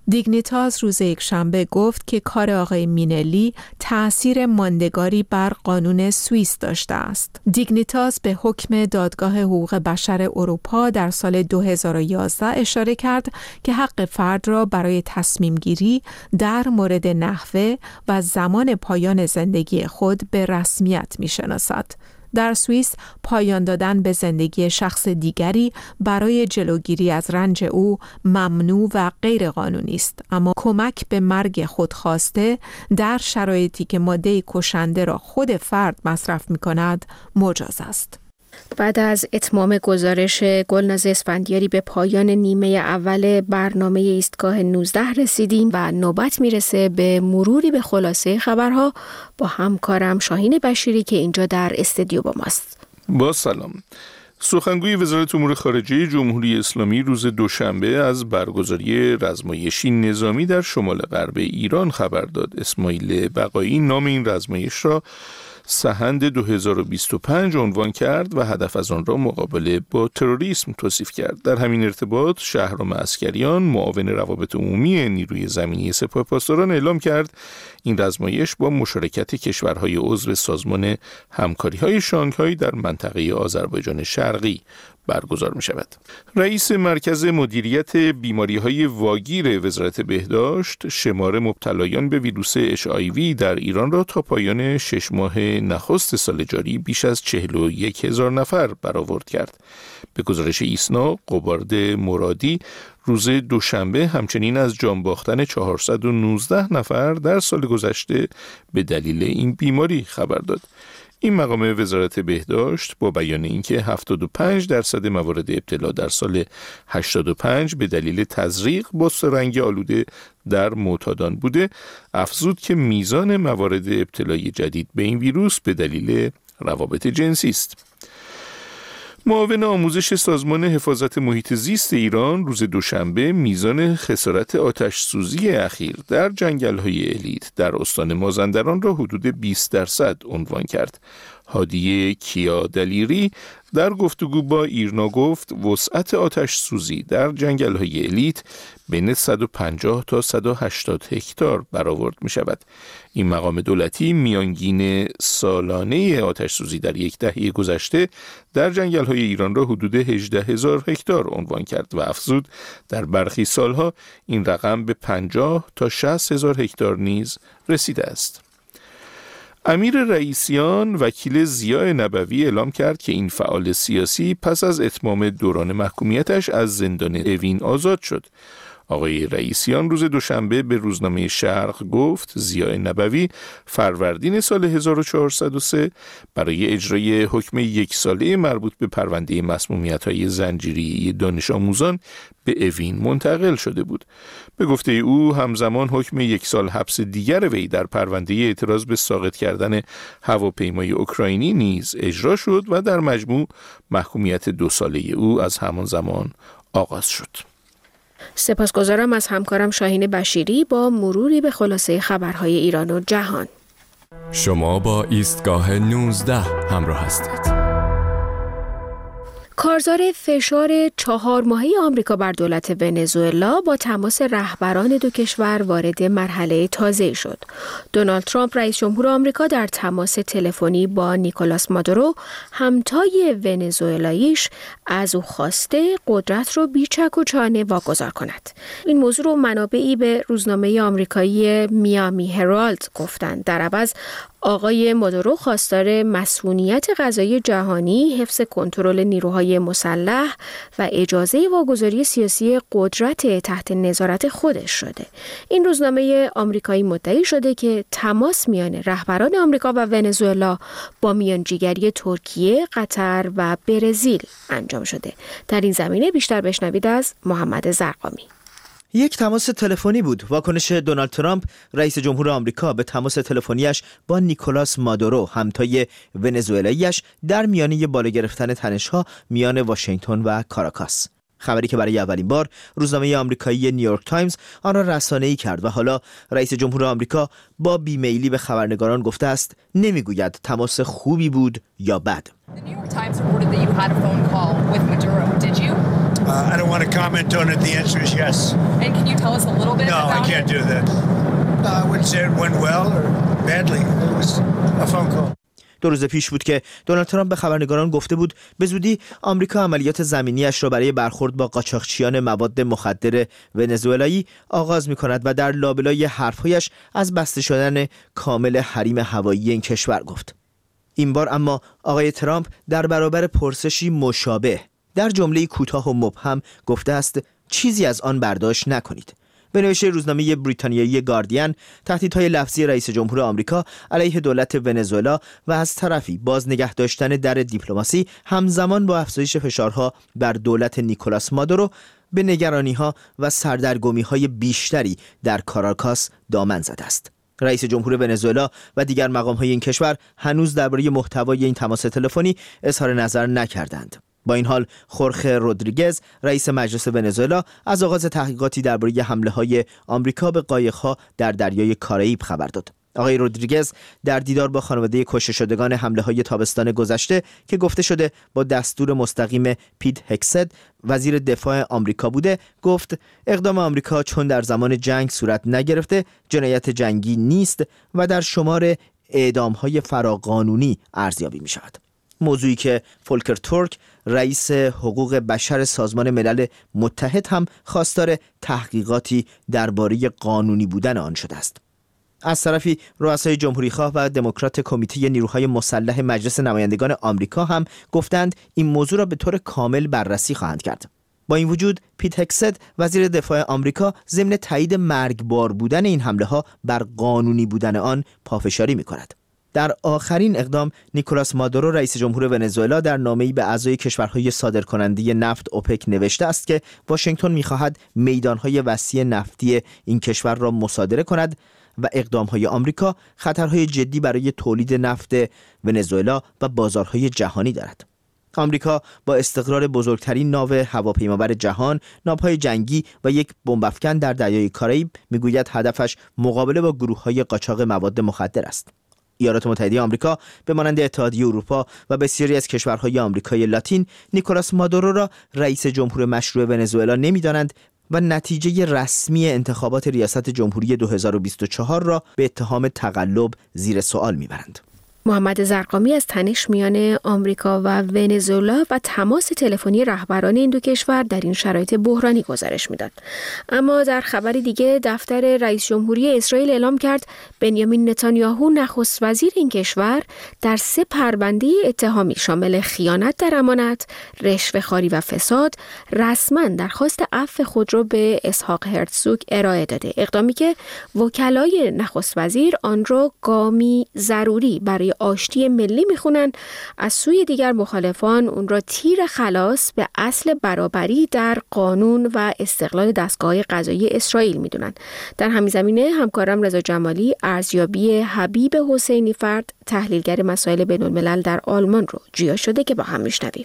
دیگنیتاس روز یکشنبه گفت که کار آقای مینلی تأثیر ماندگاری بر قانون سوئیس داشته است. دیگنیتاس به حکم دادگاه حقوق بشر اروپا در سال 2011 اشاره کرد که حق فرد را برای تصمیم گیری در مورد نحوه و زمان پایان زندگی خود به رسمیت می‌شناسد. در سوئیس پایان دادن به زندگی شخص دیگری برای جلوگیری از رنج او ممنوع و غیر قانونی است، اما کمک به مرگ خودخواسته در شرایطی که ماده کشنده را خود فرد مصرف می‌کند مجاز است. بعد از اتمام گزارش گلناز اسفندیاری به پایان نیمه اول برنامه ایستگاه 19 رسیدیم و نوبت میرسه به مروری به خلاصه خبرها با همکارم شاهین بشیری که اینجا در استودیو با ماست. با سلام. سخنگوی وزارت امور خارجه جمهوری اسلامی روز دوشنبه از برگزاری رزمایشی نظامی در شمال غرب ایران خبر داد. اسماعیل بقایی نام این رزمایش را سحند 2025 عنوان کرد و هدف از آن را مقابله با تروریسم توصیف کرد. در همین ارتباط شهرام عسکریان معاون روابط عمومی نیروی زمینی سپاه پاسداران اعلام کرد این رزمایش با مشارکت کشورهای عضو سازمان همکاری‌های شانگهای در منطقه آذربایجان شرقی برگزار می شود. رئیس مرکز مدیریت بیماری‌های واگیر وزارت بهداشت شمار مبتلایان به ویروس HIV در ایران را تا پایان 6 ماه نخست سال جاری بیش از 41,000 نفر برآورد کرد. به گزارش ایسنا، قبارد مرادی روز دوشنبه همچنین از جان باختن 419 نفر در سال گذشته به دلیل این بیماری خبر داد. این مقام وزارت بهداشت با بیان اینکه 75% موارد ابتلا در سال 85 به دلیل تزریق با سرنگ آلوده در معتادان بوده، افزود که میزان موارد ابتلای جدید به این ویروس به دلیل روابط جنسی است. معاون آموزش سازمان حفاظت محیط زیست ایران روز دوشنبه میزان خسارت آتش سوزی اخیر در جنگل‌های الیت در استان مازندران را حدود 20% عنوان کرد. هادی کیا دلیری در گفتگو با ایرنا گفت وسعت آتش سوزی در جنگل‌های الیت بین 150 تا 180 هکتار برآورد می شود. این مقام دولتی میانگین سالانه آتش سوزی در یک دهه گذشته در جنگل‌های ایران را حدود 18,000 هکتار عنوان کرد و افزود در برخی سالها این رقم به 50 تا 60,000 هکتار نیز رسیده است. امیر رئیسیان وکیل ضیاء نبوی اعلام کرد که این فعال سیاسی پس از اتمام دوران محکومیتش از زندان اوین آزاد شد. آقای رئیسیان روز دوشنبه به روزنامه شرق گفت ضیاء نبوی فروردین سال 1403 برای اجرای حکم 1 ساله مربوط به پرونده مسمومیت‌های زنجیری دانش آموزان به اوین منتقل شده بود. به گفته او همزمان حکم 1 سال حبس دیگر وی در پرونده اعتراض به ساقط کردن هواپیمای اوکراینی نیز اجرا شد و در مجموع محکومیت 2 ساله او از همان زمان آغاز شد. سپاسگزارم از همکارم شاهین بشیری با مروری به خلاصه خبرهای ایران و جهان. شما با ایستگاه 19 همراه هستید. کارزار فشار 4 ماهه آمریکا بر دولت ونزوئلا با تماس رهبران دو کشور وارد مرحله تازه‌ای شد. دونالد ترامپ رئیس جمهور آمریکا در تماس تلفنی با نیکولاس مادورو همتای ونزوئلاییش از او خواسته قدرت رو بیچک و چانه واگذار کند. این موضوع رو منابعی به روزنامه آمریکایی میامی هرالد گفتند. در عوض آقای مادورو خواستار مسئولیت قضایی جهانی، حفظ کنترل نیروهای مسلح و اجازه واگذاری سیاسی قدرت تحت نظارت خودش شده. این روزنامه آمریکایی مدعی شده که تماس میان رهبران آمریکا و ونزوئلا با میانجیگری ترکیه، قطر و برزیل انجام شده. در این زمینه بیشتر بشنوید از محمد زرقامی. یک تماس تلفنی بود. واکنش دونالد ترامپ رئیس جمهور آمریکا به تماس تلفنیش با نیکولاس مادورو همتای ونزوئلاییش در میانه بالا گرفتن تنش‌ها میان واشنگتن و کاراکاس. خبری که برای اولین بار روزنامه آمریکایی نیویورک تایمز آن را رسانه‌ای کرد و حالا رئیس جمهور آمریکا با بیمیلی به خبرنگاران گفته است نمیگوید تماس خوبی بود یا بد. I don't want to comment on it. The answer is yes. And can you tell us a little bit about it? No, I can't do that. No, I wouldn't say it went well or badly. It was a phone call. 2 روز پیش بود که دونالد ترامپ به خبرنگاران گفته بود به زودی آمریکا عملیات زمینیش را برای برخورد با قاچاقچیان مواد مخدر ونزوئلایی آغاز می‌کند و در لابلای حرف‌هایش از بسته شدن کامل حریم هوایی این کشور گفت. این بار اما آقای ترامپ در برابر پرسشی مشابه در جمله‌ای کوتاه و مبهم گفته است چیزی از آن برداشت نکنید. به نوشته روزنامه بریتانیایی گاردین، تهدیدهای لفظی رئیس جمهور آمریکا علیه دولت ونزوئلا و از طرفی باز نگه داشتن در دیپلماسی همزمان با افزایش فشارها بر دولت نیکولاس مادورو به نگرانی‌ها و سردرگمی‌های بیشتری در کاراکاس دامن زده است. رئیس جمهور ونزوئلا و دیگر مقام‌های این کشور هنوز درباره محتوای این تماس تلفنی اظهار نظر نکردند. با این حال خورخه رودریگز رئیس مجلس ونزوئلا از آغاز تحقیقاتی درباره حمله‌های آمریکا به قایق‌ها در دریای کارائیب خبر داد. آقای رودریگز در دیدار با خانواده کشته شدگان حمله‌های تابستان گذشته که گفته شده با دستور مستقیم پیت هکست وزیر دفاع آمریکا بوده، گفت اقدام آمریکا چون در زمان جنگ صورت نگرفته جنایت جنگی نیست و در شمار اعدام‌های فراقانونی ارزیابی می‌شود. موضوعی که فولکر تورک رئیس حقوق بشر سازمان ملل متحد هم خواستار تحقیقاتی درباره قانونی بودن آن شده است. از طرفی رؤسای جمهوری‌خواه و دموکرات کمیته نیروهای مسلح مجلس نمایندگان آمریکا هم گفتند این موضوع را به طور کامل بررسی خواهند کرد. با این وجود پیت هکست وزیر دفاع آمریکا ضمن تایید مرگبار بودن این حمله‌ها بر قانونی بودن آن پافشاری می‌کند. در آخرین اقدام نیکولاس مادورو رئیس جمهور ونزوئلا در نامه‌ای به اعضای کشورهای صادرکننده نفت اوپک نوشته است که واشنگتن می‌خواهد میدان‌های وسیع نفتی این کشور را مصادره کند و اقدام‌های آمریکا خطرهای جدی برای تولید نفت ونزوئلا و بازارهای جهانی دارد. آمریکا با استقرار بزرگترین ناو هواپیمابر جهان، ناوهای جنگی و یک بمب‌افکن در دریای کارائیب میگوید هدفش مقابله با گروه‌های قاچاق مواد مخدر است. ایالات متحده آمریکا به مانند اتحادیه اروپا و بسیاری از کشورهای آمریکای لاتین نیکولاس مادورو را رئیس جمهور مشروع ونزوئلا نمی‌دانند و نتیجه رسمی انتخابات ریاست جمهوری 2024 را به اتهام تقلب زیر سوال می‌برند. محمد زرقامی از تنش میان آمریکا و ونزوئلا و تماس تلفنی رهبران این دو کشور در این شرایط بحرانی گزارش میداد. اما در خبری دیگه دفتر رئیس جمهوری اسرائیل اعلام کرد بنیامین نتانیاهو نخست وزیر این کشور در 3 پرونده اتهامی شامل خیانت در امانت، رشوه‌خواری و فساد رسما درخواست عفو خود را به اسحاق هرتزوگ ارائه داده. اقدامی که وکلای نخست وزیر آن را گامی ضروری برای آشتی ملی میخونن، از سوی دیگر مخالفان اون را تیر خلاص به اصل برابری در قانون و استقلال دستگاه قضایی اسرائیل میدونن. در همین زمینه همکارم رضا جمالی ارزیابی حبیب حسینی فرد تحلیلگر مسائل بین الملل در آلمان رو جیا شده که با هم میشنویم.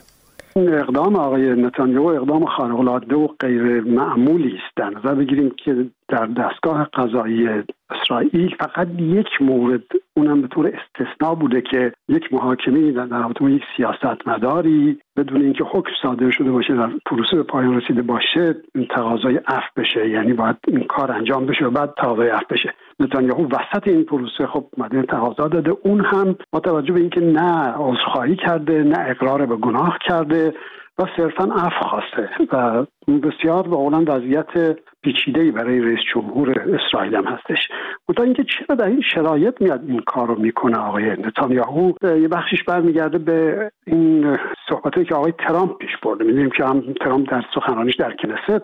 اقدام آقای نتانیاهو اقدام خارق‌العاده و غیر معمولی است. در نظر بگیریم که در دستگاه قضایی اسرائیل فقط یک مورد، اونم به طور استثنا بوده که یک محاکمه در رابطه با یک سیاستمداری بدون اینکه حکم صادر شده باشه در پروسه به پایان رسیده باشه تقاضای عفو بشه، یعنی باید این کار انجام بشه و بعد تقاضای عفو بشه. نتانیاهو وسط این پروسه خب اومده تقاضا داده، اون هم با توجه به اینکه نه عذرخواهی کرده نه اقرار به گناه کرده و صرفاً عفو خواسته و بسیار به قولن وضعیت پیچیده‌ای برای رئیس جمهور اسرائیل هم هستش. منتها اینکه چرا در این شرایط میاد این کار رو میکنه آقای نتانیاهو، یه بخشش برمیگرده به این صحبتی که آقای ترامپ پیش برده. می‌دونیم که هم ترامپ در سخنرانیش در کنست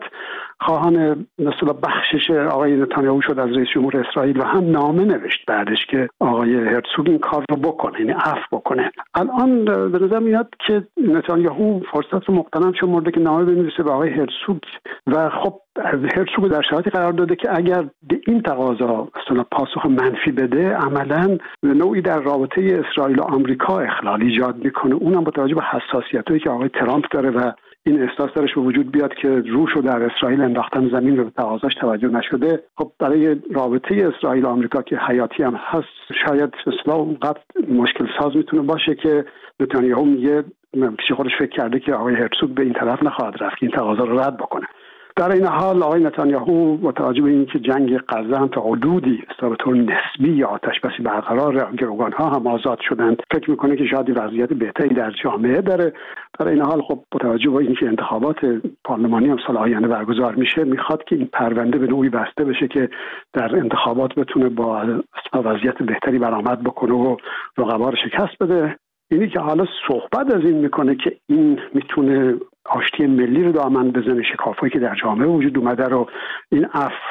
خواهان مثلا بخشش آقای نتانیاهو شد از رئیس جمهور اسرائیل و هم نامه نوشت بعدش که آقای هرتزوگ این کار رو بکنه، یعنی عفو بکنه. الان به نظر میاد که نتانیاهو فرصت رو مغتنم شمرده که نامه بنویسه به آقای هرتزوگ و خب هرتزوگ در شرایطی قرار داده که اگر به این تقاضا مثلا پاسخ منفی بده عملاً نوعی در رابطه اسرائیل و آمریکا اخلال ایجاد میکنه، اونم با توجه به حساسیتایی که آقای ترامپ داره و این احساس درش به وجود بیاد که روشو در اسرائیل انداختن زمین و به تقاضاش توجه نشده. خب برای رابطه اسرائیل و آمریکا که حیاتی هم هست شاید اصلا اونقدر مشکل ساز میتونه باشه که نتانیاهو میگه پیش خودش فکر کرده که آقای هرتزوگ به این طرف نخواهد رفت که این تقاضا رو رد بکنه. در این حال آقای نتانیاهو با توجه به اینکه جنگ غزه هم تا حدودی به طور نسبی آتش بسی برقرار، گروگان‌ها هم آزاد شدند، فکر میکنه که شاید وضعیت بهتری در جامعه داره. در این حال خب با توجه به اینکه انتخابات پارلمانی هم سال آینده برگزار میشه، میخواد که این پرونده به نوعی بسته بشه که در انتخابات بتونه با وضعیت بهتری برآمد بکنه و رقبا رو شکست بده. اینی که حالا صحبت از این میکنه که این میتونه آشتی ملی رو دامن بزنه، شکافایی که در جامعه وجود اومده رو این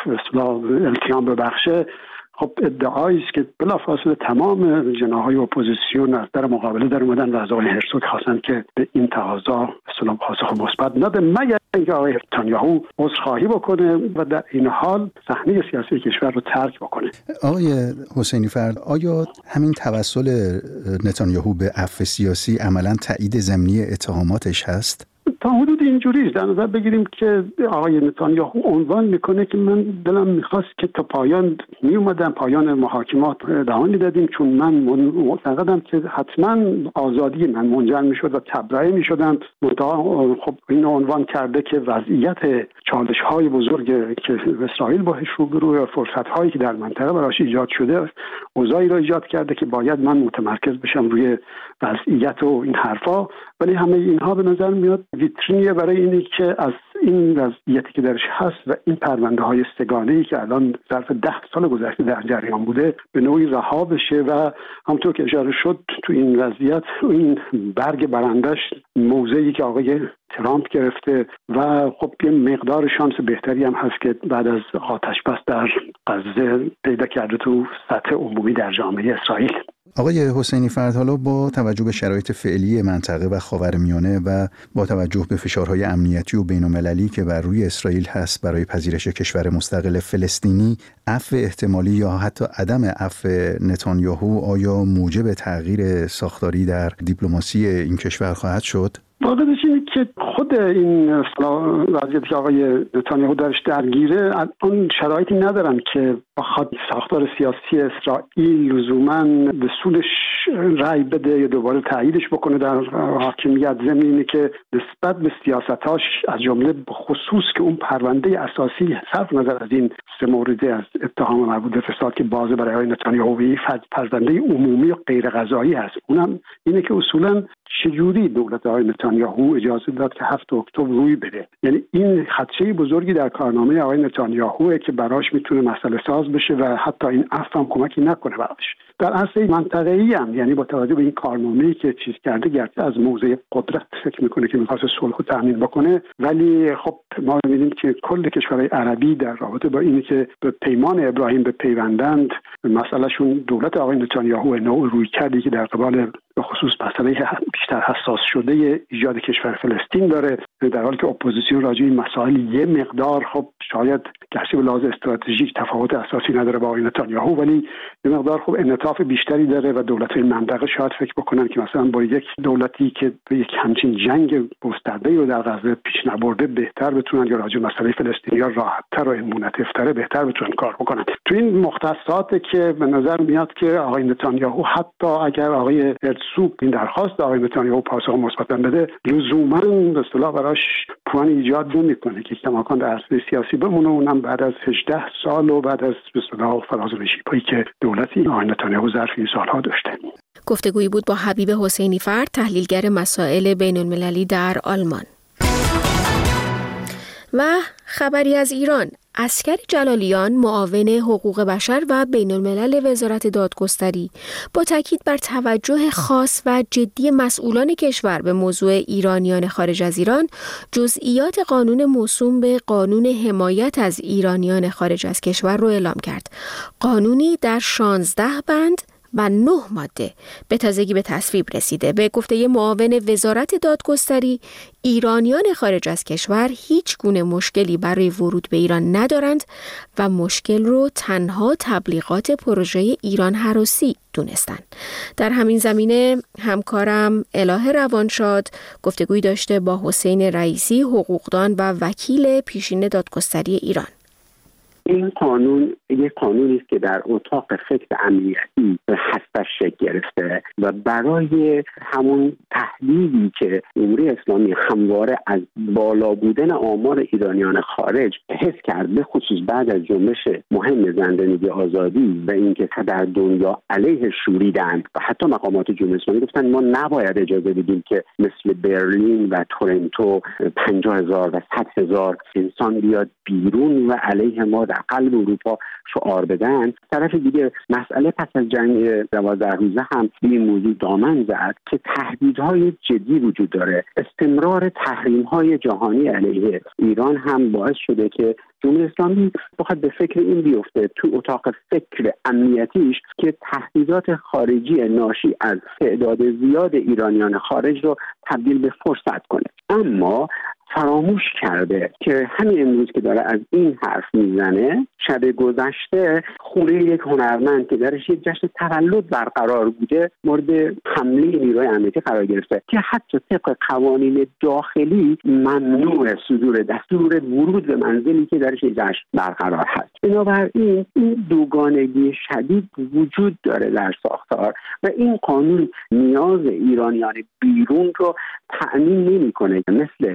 التیام ببخشه. خب ادعایی است که بلافاصله تمام جناح‌های اپوزیسیون از در مقابله در اومدن و از آقای هرتزوگ خواستن که به این تقاضا اصلا پاسخ مثبت نده، مگر اینکه آقای نتانیاهو عذرخواهی بکنه و در این حال صحنه سیاسی کشور رو ترک بکنه. آقای حسینی فرد، آیا همین توسل نتانیاهو به عفو سیاسی عملاً تایید ضمنی اتهاماتش هست؟ تا حدود اینجوریست. در نظر بگیریم که آقای نتانیاهو عنوان میکنه که من دلم میخواست که تا پایان میومدم، پایان محاکمات ادامه میدادیم، چون من معتقدم که حتما آزادی من منجر میشد و تبرئه میشدم. خب این عنوان کرده که وضعیت چالش های بزرگ که اسرائیل باهاش روبروه، فرصت هایی که در منطقه براش ایجاد شده، اوضاعی را ایجاد کرده که باید من متمرکز بشم روی وضعیت و این حرفا. ولی همه اینها به نظر میاد ویترینیه برای اینی که از این وضعیتی که درش هست و این پرونده های سگانه‌ای که الان ظرف 10 سال گذشته در جریان بوده به نوعی رها بشه و همونطور که اشاره شد تو این وضعیت این برگ برندش موضعی که آقای ترامپ گرفته و خب یه مقدار شانس بهتری هم هست که بعد از آتش بس در غزه پیدا کرده تو سطح عمومی در جامعه اسرائیل. آقای حسینی فرد، حالا با توجه به شرایط فعلی منطقه و خاورمیانه و با توجه به فشارهای امنیتی و بین‌المللی که بر روی اسرائیل هست برای پذیرش کشور مستقل فلسطینی، عفو احتمالی یا حتی عدم عفو نتانیاهو آیا موجب تغییر ساختاری در دیپلماسی این کشور خواهد شد؟ واقعیتش اینه که خود این وضعیتی که آقای نتانیاهو درش درگیره الان شرایطی ندارن که بخواد ساختار سیاسی اسرائیل لزوما به سودش رأی بده یا دوباره تاییدش بکنه در حاکمیت. ضمن اینه که نسبت به سیاستاش از جمله به خصوص که اون پرونده اساسی صرف نظر از این 3 مورد از اتهام مربوط به فساد که بازه برای آقای نتانیاهو پرونده عمومی و غیر قضایی هست، اونم اینه که اصولا چجوری دولت آقای نتانیاهو اجازه داد که 7 اکتبر روی بده. یعنی این خدشه بزرگی در کارنامه آقای نتانیاهوه که براش میتونه مسئله ساز بشه و حتی این عفو هم کمکی نکنه براش. در اصل منطقه‌ای هم، یعنی با توجه به این کارنامه‌ای که چیز کرده، گرچه از موضع قدرت فکر میکنه که می‌خواد صلح رو تامین بکنه، ولی خب ما می‌بینیم که کل کشورهای عربی در رابطه با اینی که به پیمان ابراهیم به پیوندند، مسئلهشون دولت آقای نتانیاهو نوع رویکردی که در قبال به خصوص مسئله بیشتر حساس شده ایجاد کشور فلسطین داره، در حالی که اپوزیسیون راجع به مسائل یه مقدار خب شاید گرچه به لحاظ استراتژیک تفاوت اساسی نداره با آقای نتانیاهو، ولی یه مقدار خب انعطاف بیشتری داره و دولت‌های منطقه شاید فکر بکنن که مثلا با یک دولتی که به یک همچین جنگ گسترده‌ای رو در غزه پیش نبرده بهتر بتونن یا راجع به مسئله فلسطینی‌ها راحت‌تر و منعطف‌تر بهتر بتونن کار بکنن. تو این مختصات که به نظر میاد که آقای نتانیاهو حتی اگر آقای هرتزوگ این درخواست آقای نتانیاهو پاسخ مثبت بده، لزوما به اصطلاح براش پوان ایجاد نمی‌کنه که کماکان در عرصه سیاسی بمونه، اونم بعد از 18 سال و بعد از به اصطلاح فراز و نشیبی که دولتی آقای نتانیاهو ظرف این سال‌ها داشته. گفتگویی بود با حبیب حسینی فرد، تحلیلگر مسائل بین‌المللی در آلمان. و خبری از ایران: عسکر جلالیان، معاون حقوق بشر و بین‌الملل وزارت دادگستری، با تاکید بر توجه خاص و جدی مسئولان کشور به موضوع ایرانیان خارج از ایران، جزئیات قانون موسوم به قانون حمایت از ایرانیان خارج از کشور را اعلام کرد. قانونی در 16 بند و 9 ماده به تازگی به تصویب رسیده. به گفته معاون وزارت دادگستری، ایرانیان خارج از کشور هیچ گونه مشکلی برای ورود به ایران ندارند و مشکل رو تنها تبلیغات پروژه ایران هراسی دونستند. در همین زمینه همکارم الهه روانشاد گفتگوی داشته با حسین رئیسی، حقوقدان و وکیل پیشین دادگستری ایران. این قانون یک قانونی است که در اتاق فکر امنیتی هستش شکل گرفته و برای همون تهدیدی که جمهوری اسلامی همواره از بالا بودن آمار ایرانیان خارج حس کرد، به خصوص بعد از جنبش مهم زندانیگی آزادی و اینکه در دنیا علیه شوریدند و حتی مقامات جمهوری اسلامی گفتن ما نباید اجازه بدیم که مثل برلین و تورنتو 50,000 و 100,000 انسان بیاد بیرون و علیه ما در قلب اروپا شعار بدن. طرف دیگه مسئله پس از جنگ 12 روزه هم به این موضوع دامن زد که تهدیدهای جدی وجود داره. استمرار تحریم‌های جهانی علیه ایران هم باعث شده که جمهوری اسلامی بخواد به فکر این بیفته تو اتاق فکر امنیتیش که تهدیدات خارجی ناشی از تعداد زیاد ایرانیان خارج رو تبدیل به فرصت کنه. اما فراموش کرده که همین امروز که داره از این حرف میزنه، شب گذشته خونه یک هنرمند که درش یک جشن تولد برقرار بوده مورد حمله نیروی امنیتی قرار گرفته که حتی طبق قوانین داخلی ممنوع صدور دستور ورود به منزلی که درش یک جشن برقرار هست. بنابراین این دوگانگی شدید وجود داره در ساختار و این قانون نیاز ایرانیان بیرون رو تأمین نمی‌کنه، مثل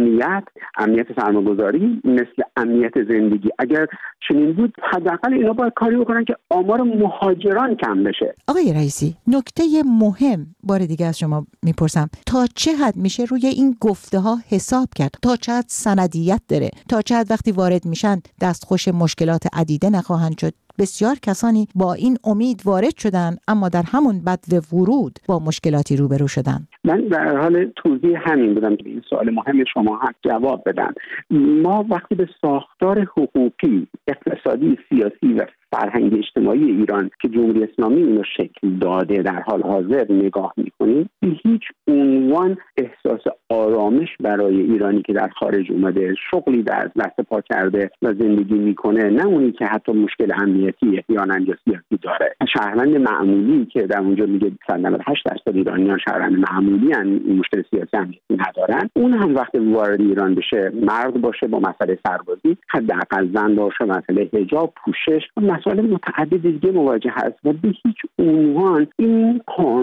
امنیت سرمایه‌گذاری، مثل امنیت زندگی. اگر چنین بود حداقل اینا باید کاری بکنن که آمار مهاجران کم بشه. آقای رئیسی، نکته مهم بار دیگه از شما میپرسم، تا چه حد میشه روی این گفته ها حساب کرد؟ تا چه حد سندیت داره؟ تا چه حد وقتی وارد میشن دستخوش مشکلات عدیده نخواهند شد؟ بسیار کسانی با این امید وارد شدن اما در همون بدو ورود با مشکلاتی روبرو شدن. من در حال توضیح همین بودم که این سوال مهم شما هم جواب بدم. ما وقتی به ساختار حقوقی، اقتصادی، سیاسی و فرهنگ اجتماعی ایران که جمهوری اسلامی اینو شکل داده در حال حاضر نگاه میکنیم، به هیچ عنوان احساس آرامش برای ایرانی که در خارج اومده، شغلی در دست پا کرده و زندگی میکنه، نه اونی که حتی مشکل امنیتی احیانا یا سیاسی داره. شهروند معمولی که در اونجا میگه 98% ایرانیان شهروند معمولی ان، مشکل سیاسی امنیتی ندارن، اون هم وقتی وارد ایران بشه، مرد باشه با مسئله سربازی، حداقل زن باشه مسئله حجاب، پوشش، مسائل متعدد دیگه مواجه هست و به هیچ عنوان این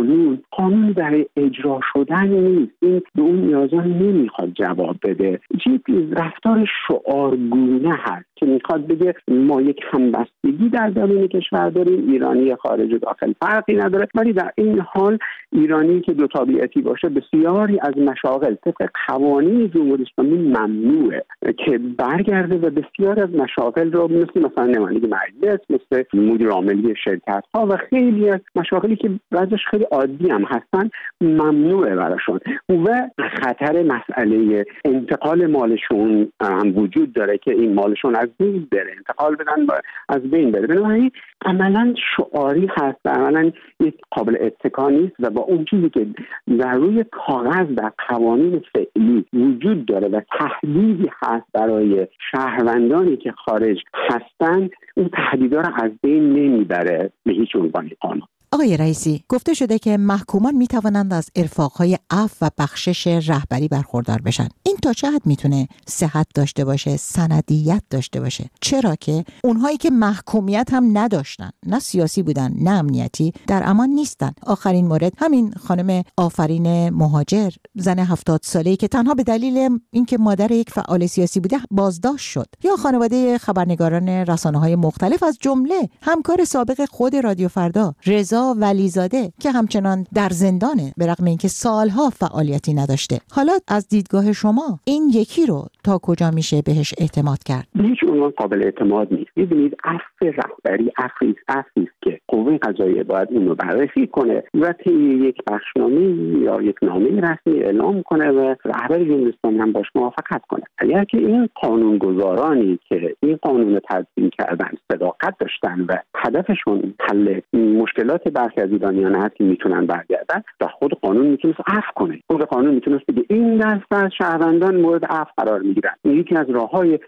قانون برای اجرا شدن نیست. این به اون نیازها نمیخواد جواب بده. یک رفتار شعارگونه هست که میخواد بگه ما یک همبستگی در درون کشور داریم، ایرانی خارج و داخل فرقی نداره، ولی در این حال ایرانی که دو طبیعتی باشه بسیاری از مشاغل طبق قوانین جمهوری اسلامی ممنوعه که برگرده و بسیار از مشاغل رو مثلا نمایندگی مجلس، مثل مدیر عاملی شرکت ها و خیلی از مشاغلی که بعضیش خیلی عادی هم هستن ممنوعه براشون و خطر مسئله انتقال مالشون هم وجود داره که این مالشون از بین بره، انتقال بدن از بین بره. بنابراین عملا شعاری هست و عملا یک قابل اتکا نیست و با اون چیزی که در روی کاغذ در قوانین فعلی وجود داره و تهدیدی هست برای شهروندانی که خارج هستن، اون تهدیدها رو از بین نمیبره به هیچ عنوان قانون. آقای رئیسی، گفته شده که محکومان می توانند از ارفاق‌های عفو و بخشش رهبری برخوردار بشن. این تا چه حد میتونه صحت داشته باشه، سندیت داشته باشه؟ چرا که اونهایی که محکومیت هم نداشتن، نه سیاسی بودن نه امنیتی، در امان نیستن. آخرین مورد همین خانم آفرین مهاجر، زن 70 ساله‌ای که تنها به دلیل اینکه مادر یک فعال سیاسی بوده بازداشت شد، یا خانواده خبرنگاران رسانه‌های مختلف از جمله همکار سابق خود رادیو فردا رضا ولیزاده که همچنان در زندانه به رغم اینکه سالها فعالیتی نداشته. حالا از دیدگاه شما این یکی رو تا کجا میشه بهش اعتماد کرد؟ هیچ عنوان قابل اعتماد نیست. ببینید عفو رهبری عفوی است که قوه قضاییه باید اون رو بررسی کنه و طی یک بخشنامه یا یک نامه رسمی اعلام کنه و رهبر جمهوری اسلامی هم باش موافقت کنه. اگر که این قانونگذارانی که این قانون رو تدوین کردن صداقت داشتن و هدفشون حل مشکلات برخی از ایرانیان هست که میتونن برگردن و خود قانون میتونست عفو کنه. خود قانون میتونست بگه این دست از شهروندان مورد عفو قرار میگیرن. یکی از راههای اساسی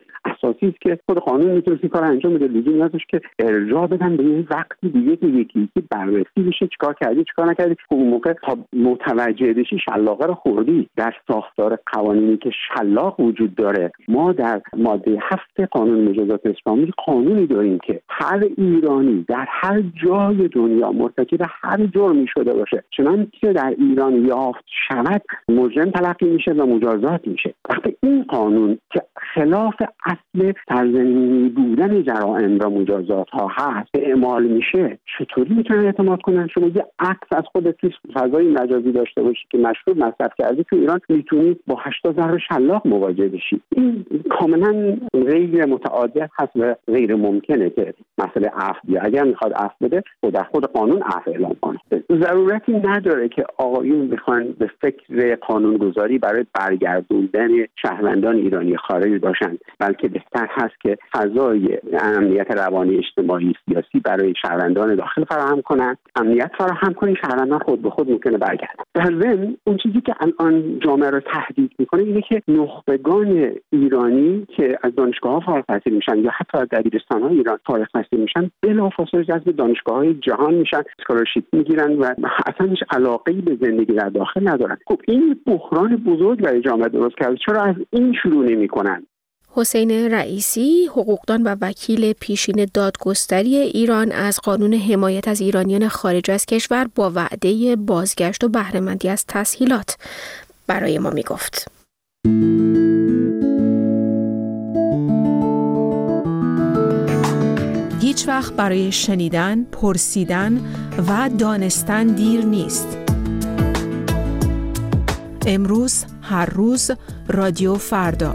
اساسی است که خود قانون میتونه این کارو انجام بده. لزومی نداشت که ارجاع بدن به یه وقتی دیگه که یکی بررسی بشه چیکار کردی چیکار نکردی. اون موقع تا متوجه بشی شلاقه رو خوردی. در ساختار قوانینی که شلاق وجود داره، ما در ماده 7 قانون مجازات اسلامی قانونی داریم که هر ایرانی در هر جای دنیا مرتکب هر جرمی شده باشه، چنانچه در ایران یافت شود، مجرم تلقی میشه و مجازات میشه. وقتی این قانون که خلاف اصل سرزمینی بودن جرائم و مجازات ها هست اعمال میشه، چطوری میتونن اعتماد کنن؟ شما یه عکس از خودت توی فضای مجازی داشته باشی که مشروب مصرف کردی، تو ایران میتونی با 80 ضرب شلاق مواجه بشی. این کاملا غیر متعادل هست و غیر ممکنه که مسئله عفو بیا. اگر میخواد عفو بده در خود قانون عفو اعلام کنه. ضرورتی نداره که آقایون بخوان به فکر قانونگذاری برای برگردوندن شهروندان ایرانی خارج باشند، بلکه بهتر هست که فضای امنیت روانی اجتماعی سیاسی برای شهروندان داخل فراهم کنند، امنیت فراهم کنید، شهروندان خود به خود ممکنه برگردن. در ضمن اون چیزی که الان جامعه رو تهدید میکنه اینه که نخبگان ایرانی که از دانشگاه‌ها فارغ التحصیل میشن یا حتی از دبیرستان‌های ایران فارغ التحصیل میشن، بلافاصله جذب دانشگاه‌های جهان میشن، اسکولارشیپ میگیرن و اصلا هیچ علاقه‌ای به زندگی در داخل ندارن. خب این بحران بزرگ برای جامعه درست کرده. چرا از این شروع نمی‌کنن؟ حسین رئیسی، حقوقدان و وکیل پیشین دادگستری ایران، از قانون حمایت از ایرانیان خارج از کشور با وعده بازگشت و بهره‌مندی از تسهیلات برای ما میگفت. هیچ وقت برای شنیدن، پرسیدن و دانستن دیر نیست. امروز، هر روز، رادیو فردا.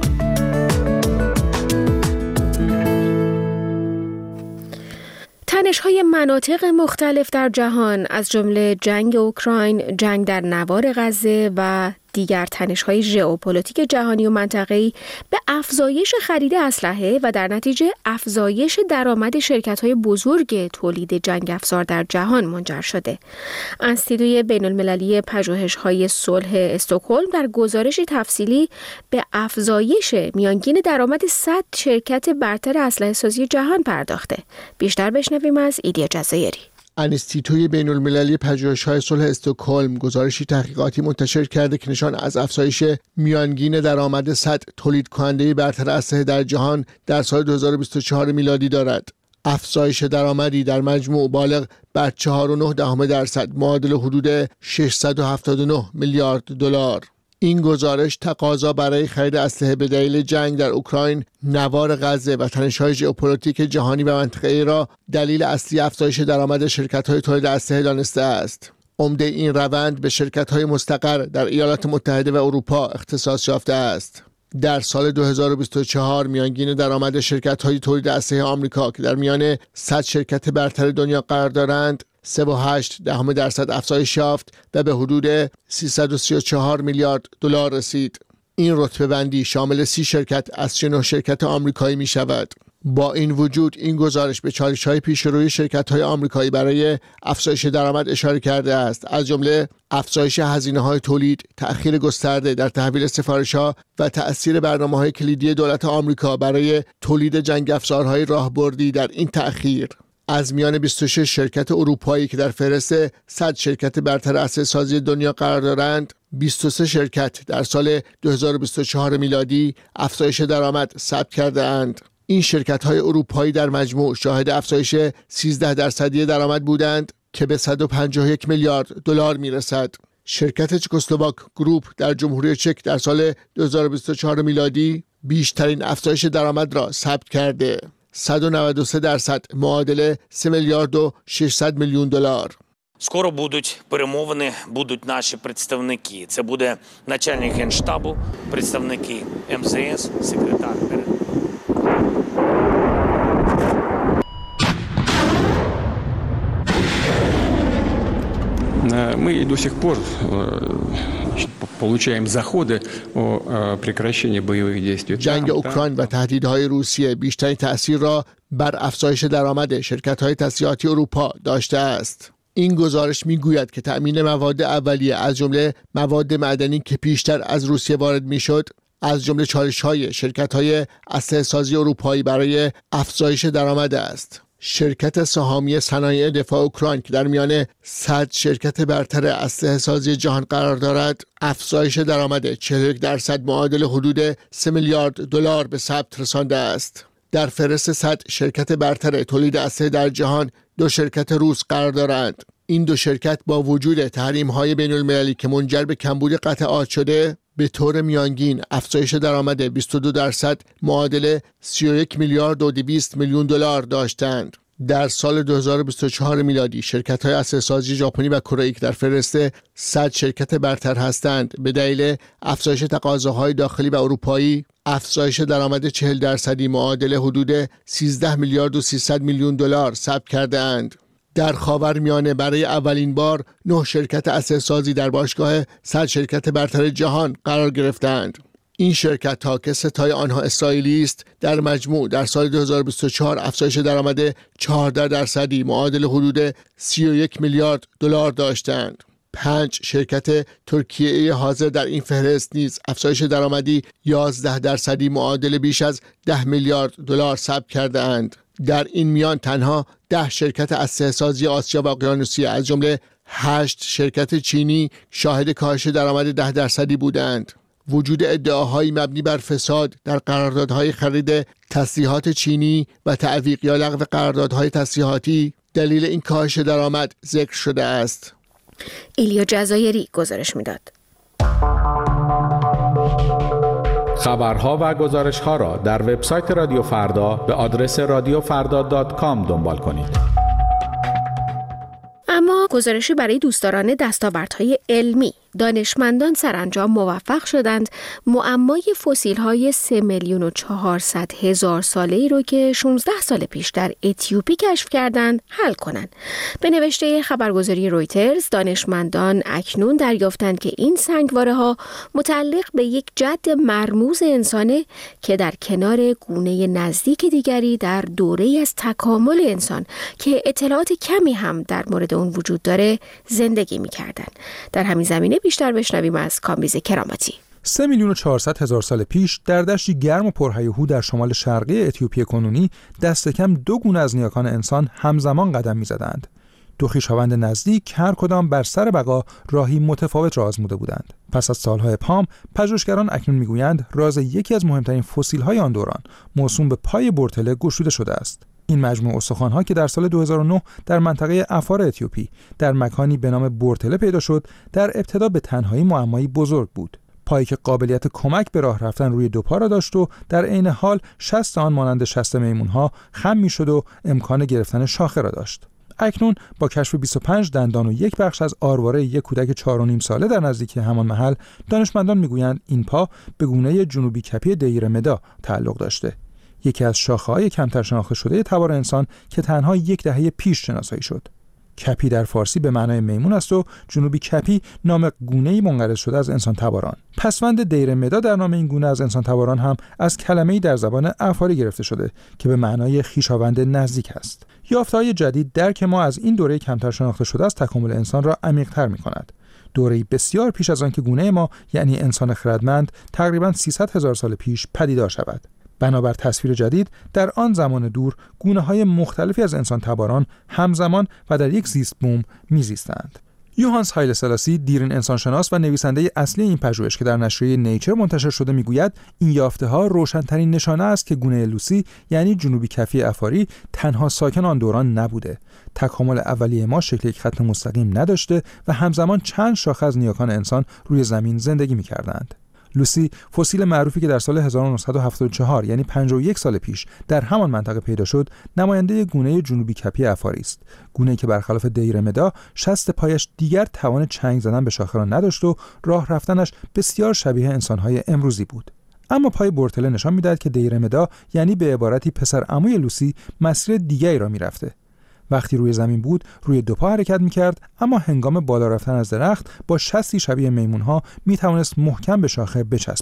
تنش‌های مناطق مختلف در جهان از جمله جنگ اوکراین، جنگ در نوار غزه و دیگر تنش‌های ژئوپلیتیک جهانی و منطقه‌ای به افزایش خرید اسلحه و در نتیجه افزایش درآمد شرکت‌های بزرگ تولید جنگ افزار در جهان منجر شده. انستیتوی بین‌المللی پژوهش‌های صلح استکهلم در گزارشی تفصیلی به افزایش میانگین درآمد 100 شرکت برتر اسلحه‌سازی جهان پرداخته. بیشتر بشنویم از ایدیا جزایری. انستیتوی بین‌المللی پژوهش‌های صلح استکهلم گزارشی تحقیقاتی منتشر کرده که نشان از افزایش میانگین درآمد 100 تولید کننده برتر اسلحه در جهان در سال 2024 میلادی دارد. افزایش درآمدی در مجموع بالغ بر 4.9% معادل حدود 679 میلیارد دلار. این گزارش تقاضا برای خرید اسلحه به دلیل جنگ در اوکراین، نوار غزه و تنش‌های ژئوپلیتیک جهانی و منطقه‌ای را دلیل اصلی افزایش درآمد شرکت‌های تولید اسلحه دانسته است. عمده این روند به شرکت‌های مستقر در ایالات متحده و اروپا اختصاص یافته است. در سال 2024 میانگین درآمد شرکت‌های تولید اسلحه آمریکا که در میان 100 شرکت برتر دنیا قرار دارند 3.8% افزایش یافت و به حدود 334 میلیارد دلار رسید. این رتبه بندی شامل 30 شرکت از 39 شرکت آمریکایی می شود. با این وجود این گزارش به چالش‌های پیشروی شرکت‌های آمریکایی برای افزایش درآمد اشاره کرده است، از جمله افزایش هزینه‌های تولید، تأخیر گسترده در تحویل سفارش‌ها و تأثیر برنامه‌های کلیدی دولت آمریکا برای تولید جنگ افزارهای راهبردی در این تأخیر. از میان 26 شرکت اروپایی که در فهرست 100 شرکت برتر اسلحه‌سازی دنیا قرار دارند، 23 شرکت در سال 2024 میلادی افزایش درآمد ثبت کرده اند. این شرکت‌های اروپایی در مجموع شاهد افزایش 13% درآمد بودند که به 151 میلیارد دلار میرسد. شرکت چکسلواک گروپ در جمهوری چک در سال 2024 میلادی بیشترین افزایش درآمد را ثبت کرده. 193% معادل 3 میلیارد و 600 میلیون دلار. Скоро будуть перемовини, будуть наші представники. Це буде начальник Генштабу, представники МЗС, секретар. Мы до сих пор получаем заходы о прекращении боевых действий. جنگ اوکراین و تهدیدهای روسیه بیشترین تأثیر را بر افزایش درآمد شرکت‌های تسلیحاتی اروپا داشته است. این گزارش میگوید که تأمین مواد اولیه از جمله مواد معدنی که پیشتر از روسیه وارد میشد، از جمله چالش‌های شرکت‌های اسلحه‌سازی اروپایی برای افزایش درآمد است. شرکت سهامی صنایع دفاع اوکراین که در میان 100 شرکت برتر اسلحه‌سازی جهان قرار دارد، افزایش درآمد 41% معادل حدود 3 میلیارد دلار به ثبت رسانده است. در فهرست 100 شرکت برتر تولید اسلحه در جهان 2 شرکت روس قرار دارند. این 2 شرکت با وجود تحریم‌های بین‌المللی که منجر به کمبود قطعات شده، به طور میانگین افزایش درآمد 22% معادل 31 میلیارد و 200 میلیون دلار داشتند. در سال 2024 میلادی شرکت‌های اسلحه‌سازی ژاپنی و کره‌ای که در فهرست 100 شرکت برتر هستند، به دلیل افزایش تقاضاهای داخلی و اروپایی افزایش درآمد 40% معادل حدود 13 میلیارد و 300 میلیون دلار ثبت کرده‌اند. در خاورمیانه برای اولین بار 9 شرکت اسلحه‌سازی در باشگاه 100 شرکت برتر جهان قرار گرفتند. این شرکت‌ها که ستای آنها اسرائیلی است، در مجموع در سال 2024 افزایش درآمد 14% معادل حدود 31 میلیارد دلار داشتند. 5 شرکت ترکیه‌ای حاضر در این فهرست نیز افزایش درآمدی 11% معادل بیش از 10 میلیارد دلار ثبت کرده‌اند. در این میان تنها 10 شرکت اسلحه‌سازی آسیا و اقیانوسیه از جمله 8 شرکت چینی شاهد کاهش درآمد 10% بودند. وجود ادعاهایی مبنی بر فساد در قراردادهای خرید تسلیحات چینی و تعویق یا لغو قراردادهای تسلیحاتی دلیل این کاهش درآمد ذکر شده است. ایلیا جزایری گزارش میداد. خبرها و گزارش‌ها را در وبسایت رادیو فردا به آدرس radiofarda.com دنبال کنید. اما گزارشی برای دوستداران دستاوردهای علمی، دانشمندان سرانجام موفق شدند معمای فسیل‌های 3,400,000 ساله‌ای رو که 16 سال پیش در اتیوپی کشف کردند حل کنند. به نوشته خبرگزاری رویترز، دانشمندان اکنون دریافتند که این سنگواره‌ها متعلق به یک جد مرموز انسانه که در کنار گونه نزدیک دیگری در دوره‌ای از تکامل انسان که اطلاعات کمی هم در مورد اون وجود داره زندگی می‌کردند. در همین زمینه بیشتر بشنویم از کامبیز کراماتی. 3,400,000 سال پیش در دشتی گرم و پرهیاهو در شمال شرقی اتیوپی کنونی دست کم 2 گونه از نیاکان انسان همزمان قدم می‌زدند. 2 خویشاوند نزدیک هر کدام بر سر بقا راهی متفاوت را آزموده بودند. پس از سالهای ابهام، پژوهشگران اکنون می‌گویند راز یکی از مهمترین فسیل‌های آن دوران موسوم به پای بورتله گشوده شده است. این مجموعه استخوان‌ها که در سال 2009 در منطقه افار اتیوپی در مکانی به نام بورتله پیدا شد، در ابتدا به تنهایی معمایی بزرگ بود. پایی که قابلیت کمک به راه رفتن روی 2 پا را داشت و در عین حال شست آن مانند شست میمون‌ها خم می‌شد و امکان گرفتن شاخه را داشت. اکنون با کشف 25 دندان و 1 بخش از آرواره یک کودک 4.5 ساله در نزدیکی همان محل، دانشمندان می‌گویند این پا به گونه جنوبی کپی دیر مدا تعلق داشته. یکی از شاخه‌های کمتر شناخته شده تبار انسان که تنها 10 دهه پیش شناسایی شد. کپی در فارسی به معنای میمون است و جنوبی کپی نام گونه‌ای منقرض شده از انسان تباران. پسوند دیر مدا در نام این گونه از انسان تباران هم از کلمه‌ای در زبان افاری گرفته شده که به معنای خویشاوند نزدیک است. یافته‌های جدید درک ما از این دوره کمتر شناخته شده از تکامل انسان را عمیق‌تر می‌کند. دوره‌ای بسیار پیش از آن که گونه ما یعنی انسان خردمند تقریباً 300,000 سال پیش پدیدار شود. بنابر تصویر جدید در آن زمان دور گونه‌های مختلفی از انسان تباران همزمان و در یک زیست بوم میزیستند. یوهانس هایله سلاسی، دیرین انسانشناس و نویسنده اصلی این پژوهش که در نشریه نیچر منتشر شده، میگوید این یافته‌ها روشن‌ترین نشانه است که گونه لوسی یعنی جنوبی کفی افاری تنها ساکن آن دوران نبوده. تکامل اولیه ما شکل یک خط مستقیم نداشته و همزمان چند شاخه از نیاکان انسان روی زمین زندگی می‌کردند. لوسی، فسیل معروفی که در سال 1974 یعنی 51 سال پیش در همان منطقه پیدا شد، نماینده گونه جنوبی کپی افاری است. گونه‌ای که برخلاف دیر مدا شست پایش دیگر توان چنگ زدن به شاخه را نداشت و راه رفتنش بسیار شبیه انسان‌های امروزی بود. اما پای بورتله نشان می‌دهد که دیر مدا یعنی به عبارتی پسر عموی لوسی مسیر دیگری را می‌رفته. وقتی روی زمین بود روی 2 پا حرکت می‌کرد، اما هنگام بالا رفتن از درخت با شستی شبیه میمون‌ها می‌توانست محکم به شاخه بچسبد.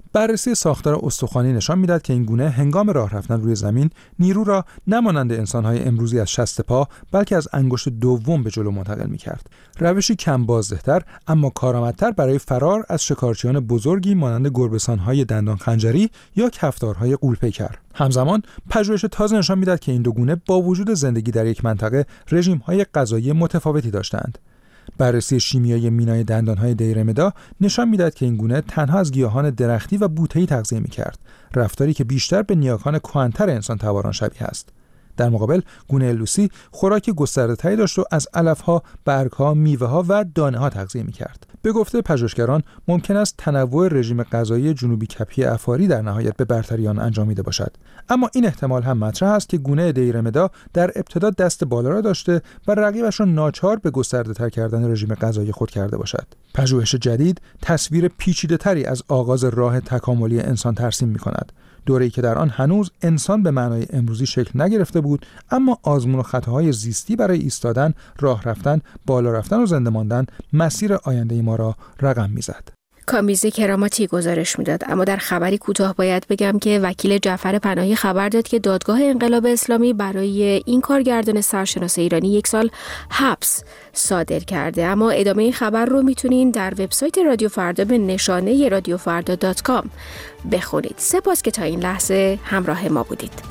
بررسی ساختار استخوانی نشان می‌دهد که این گونه هنگام راه رفتن روی زمین نیرو را نه مانند انسان‌های امروزی از شست پا بلکه از انگشت دوم به جلو منتقل می‌کرد. روشی کم بازده‌تر اما کارآمدتر برای فرار از شکارچیان بزرگی مانند گربه‌سان‌های دندان خنجری یا کفتارهای غول‌پیکر. همزمان پژوهش تازه نشان می‌دهد که این دو گونه با وجود زندگی در یک منطقه رژیم‌های غذایی متفاوتی داشتند. بررسی شیمیایی مینای دندان‌های دیرمدا نشان می‌دهد که این گونه تنها از گیاهان درختی و بوته‌ای تغذیه می‌کرد، رفتاری که بیشتر به نیاکان کهن‌تر انسان تواران شبیه است. در مقابل گونه لوسی خوراک گسترده‌تری داشت و از علف‌ها، برگ‌ها، میوه‌ها و دانه‌ها تغذیه می‌کرد. به گفته پژوهشگران ممکن است تنوع رژیم غذایی جنوبی کپی افاری در نهایت به برتری آن انجامیده باشد، اما این احتمال هم مطرح است که گونه دیرمدا در ابتدا دست بالا را داشته و رقیبش را ناچار به گسترده‌تر کردن رژیم غذایی خود کرده باشد. پژوهش جدید تصویر پیچیده‌تری از آغاز راه تکاملی انسان ترسیم می‌کند، دوره‌ای که در آن هنوز انسان به معنای امروزی شکل نگرفته بود، اما آزمون و خطاهای زیستی برای ایستادن، راه رفتن، بالا رفتن و زنده ماندن مسیر آینده ما را رقم می‌زد. کامیزه کراماتی گزارش میداد. اما در خبری کوتاه باید بگم که وکیل جعفر پناهی خبر داد که دادگاه انقلاب اسلامی برای این کارگردان سرشناس ایرانی 1 سال حبس صادر کرده. اما ادامه این خبر رو میتونین در وبسایت رادیو فردا به نشانه radiofrda.com بخونید. سپاس که تا این لحظه همراه ما بودید.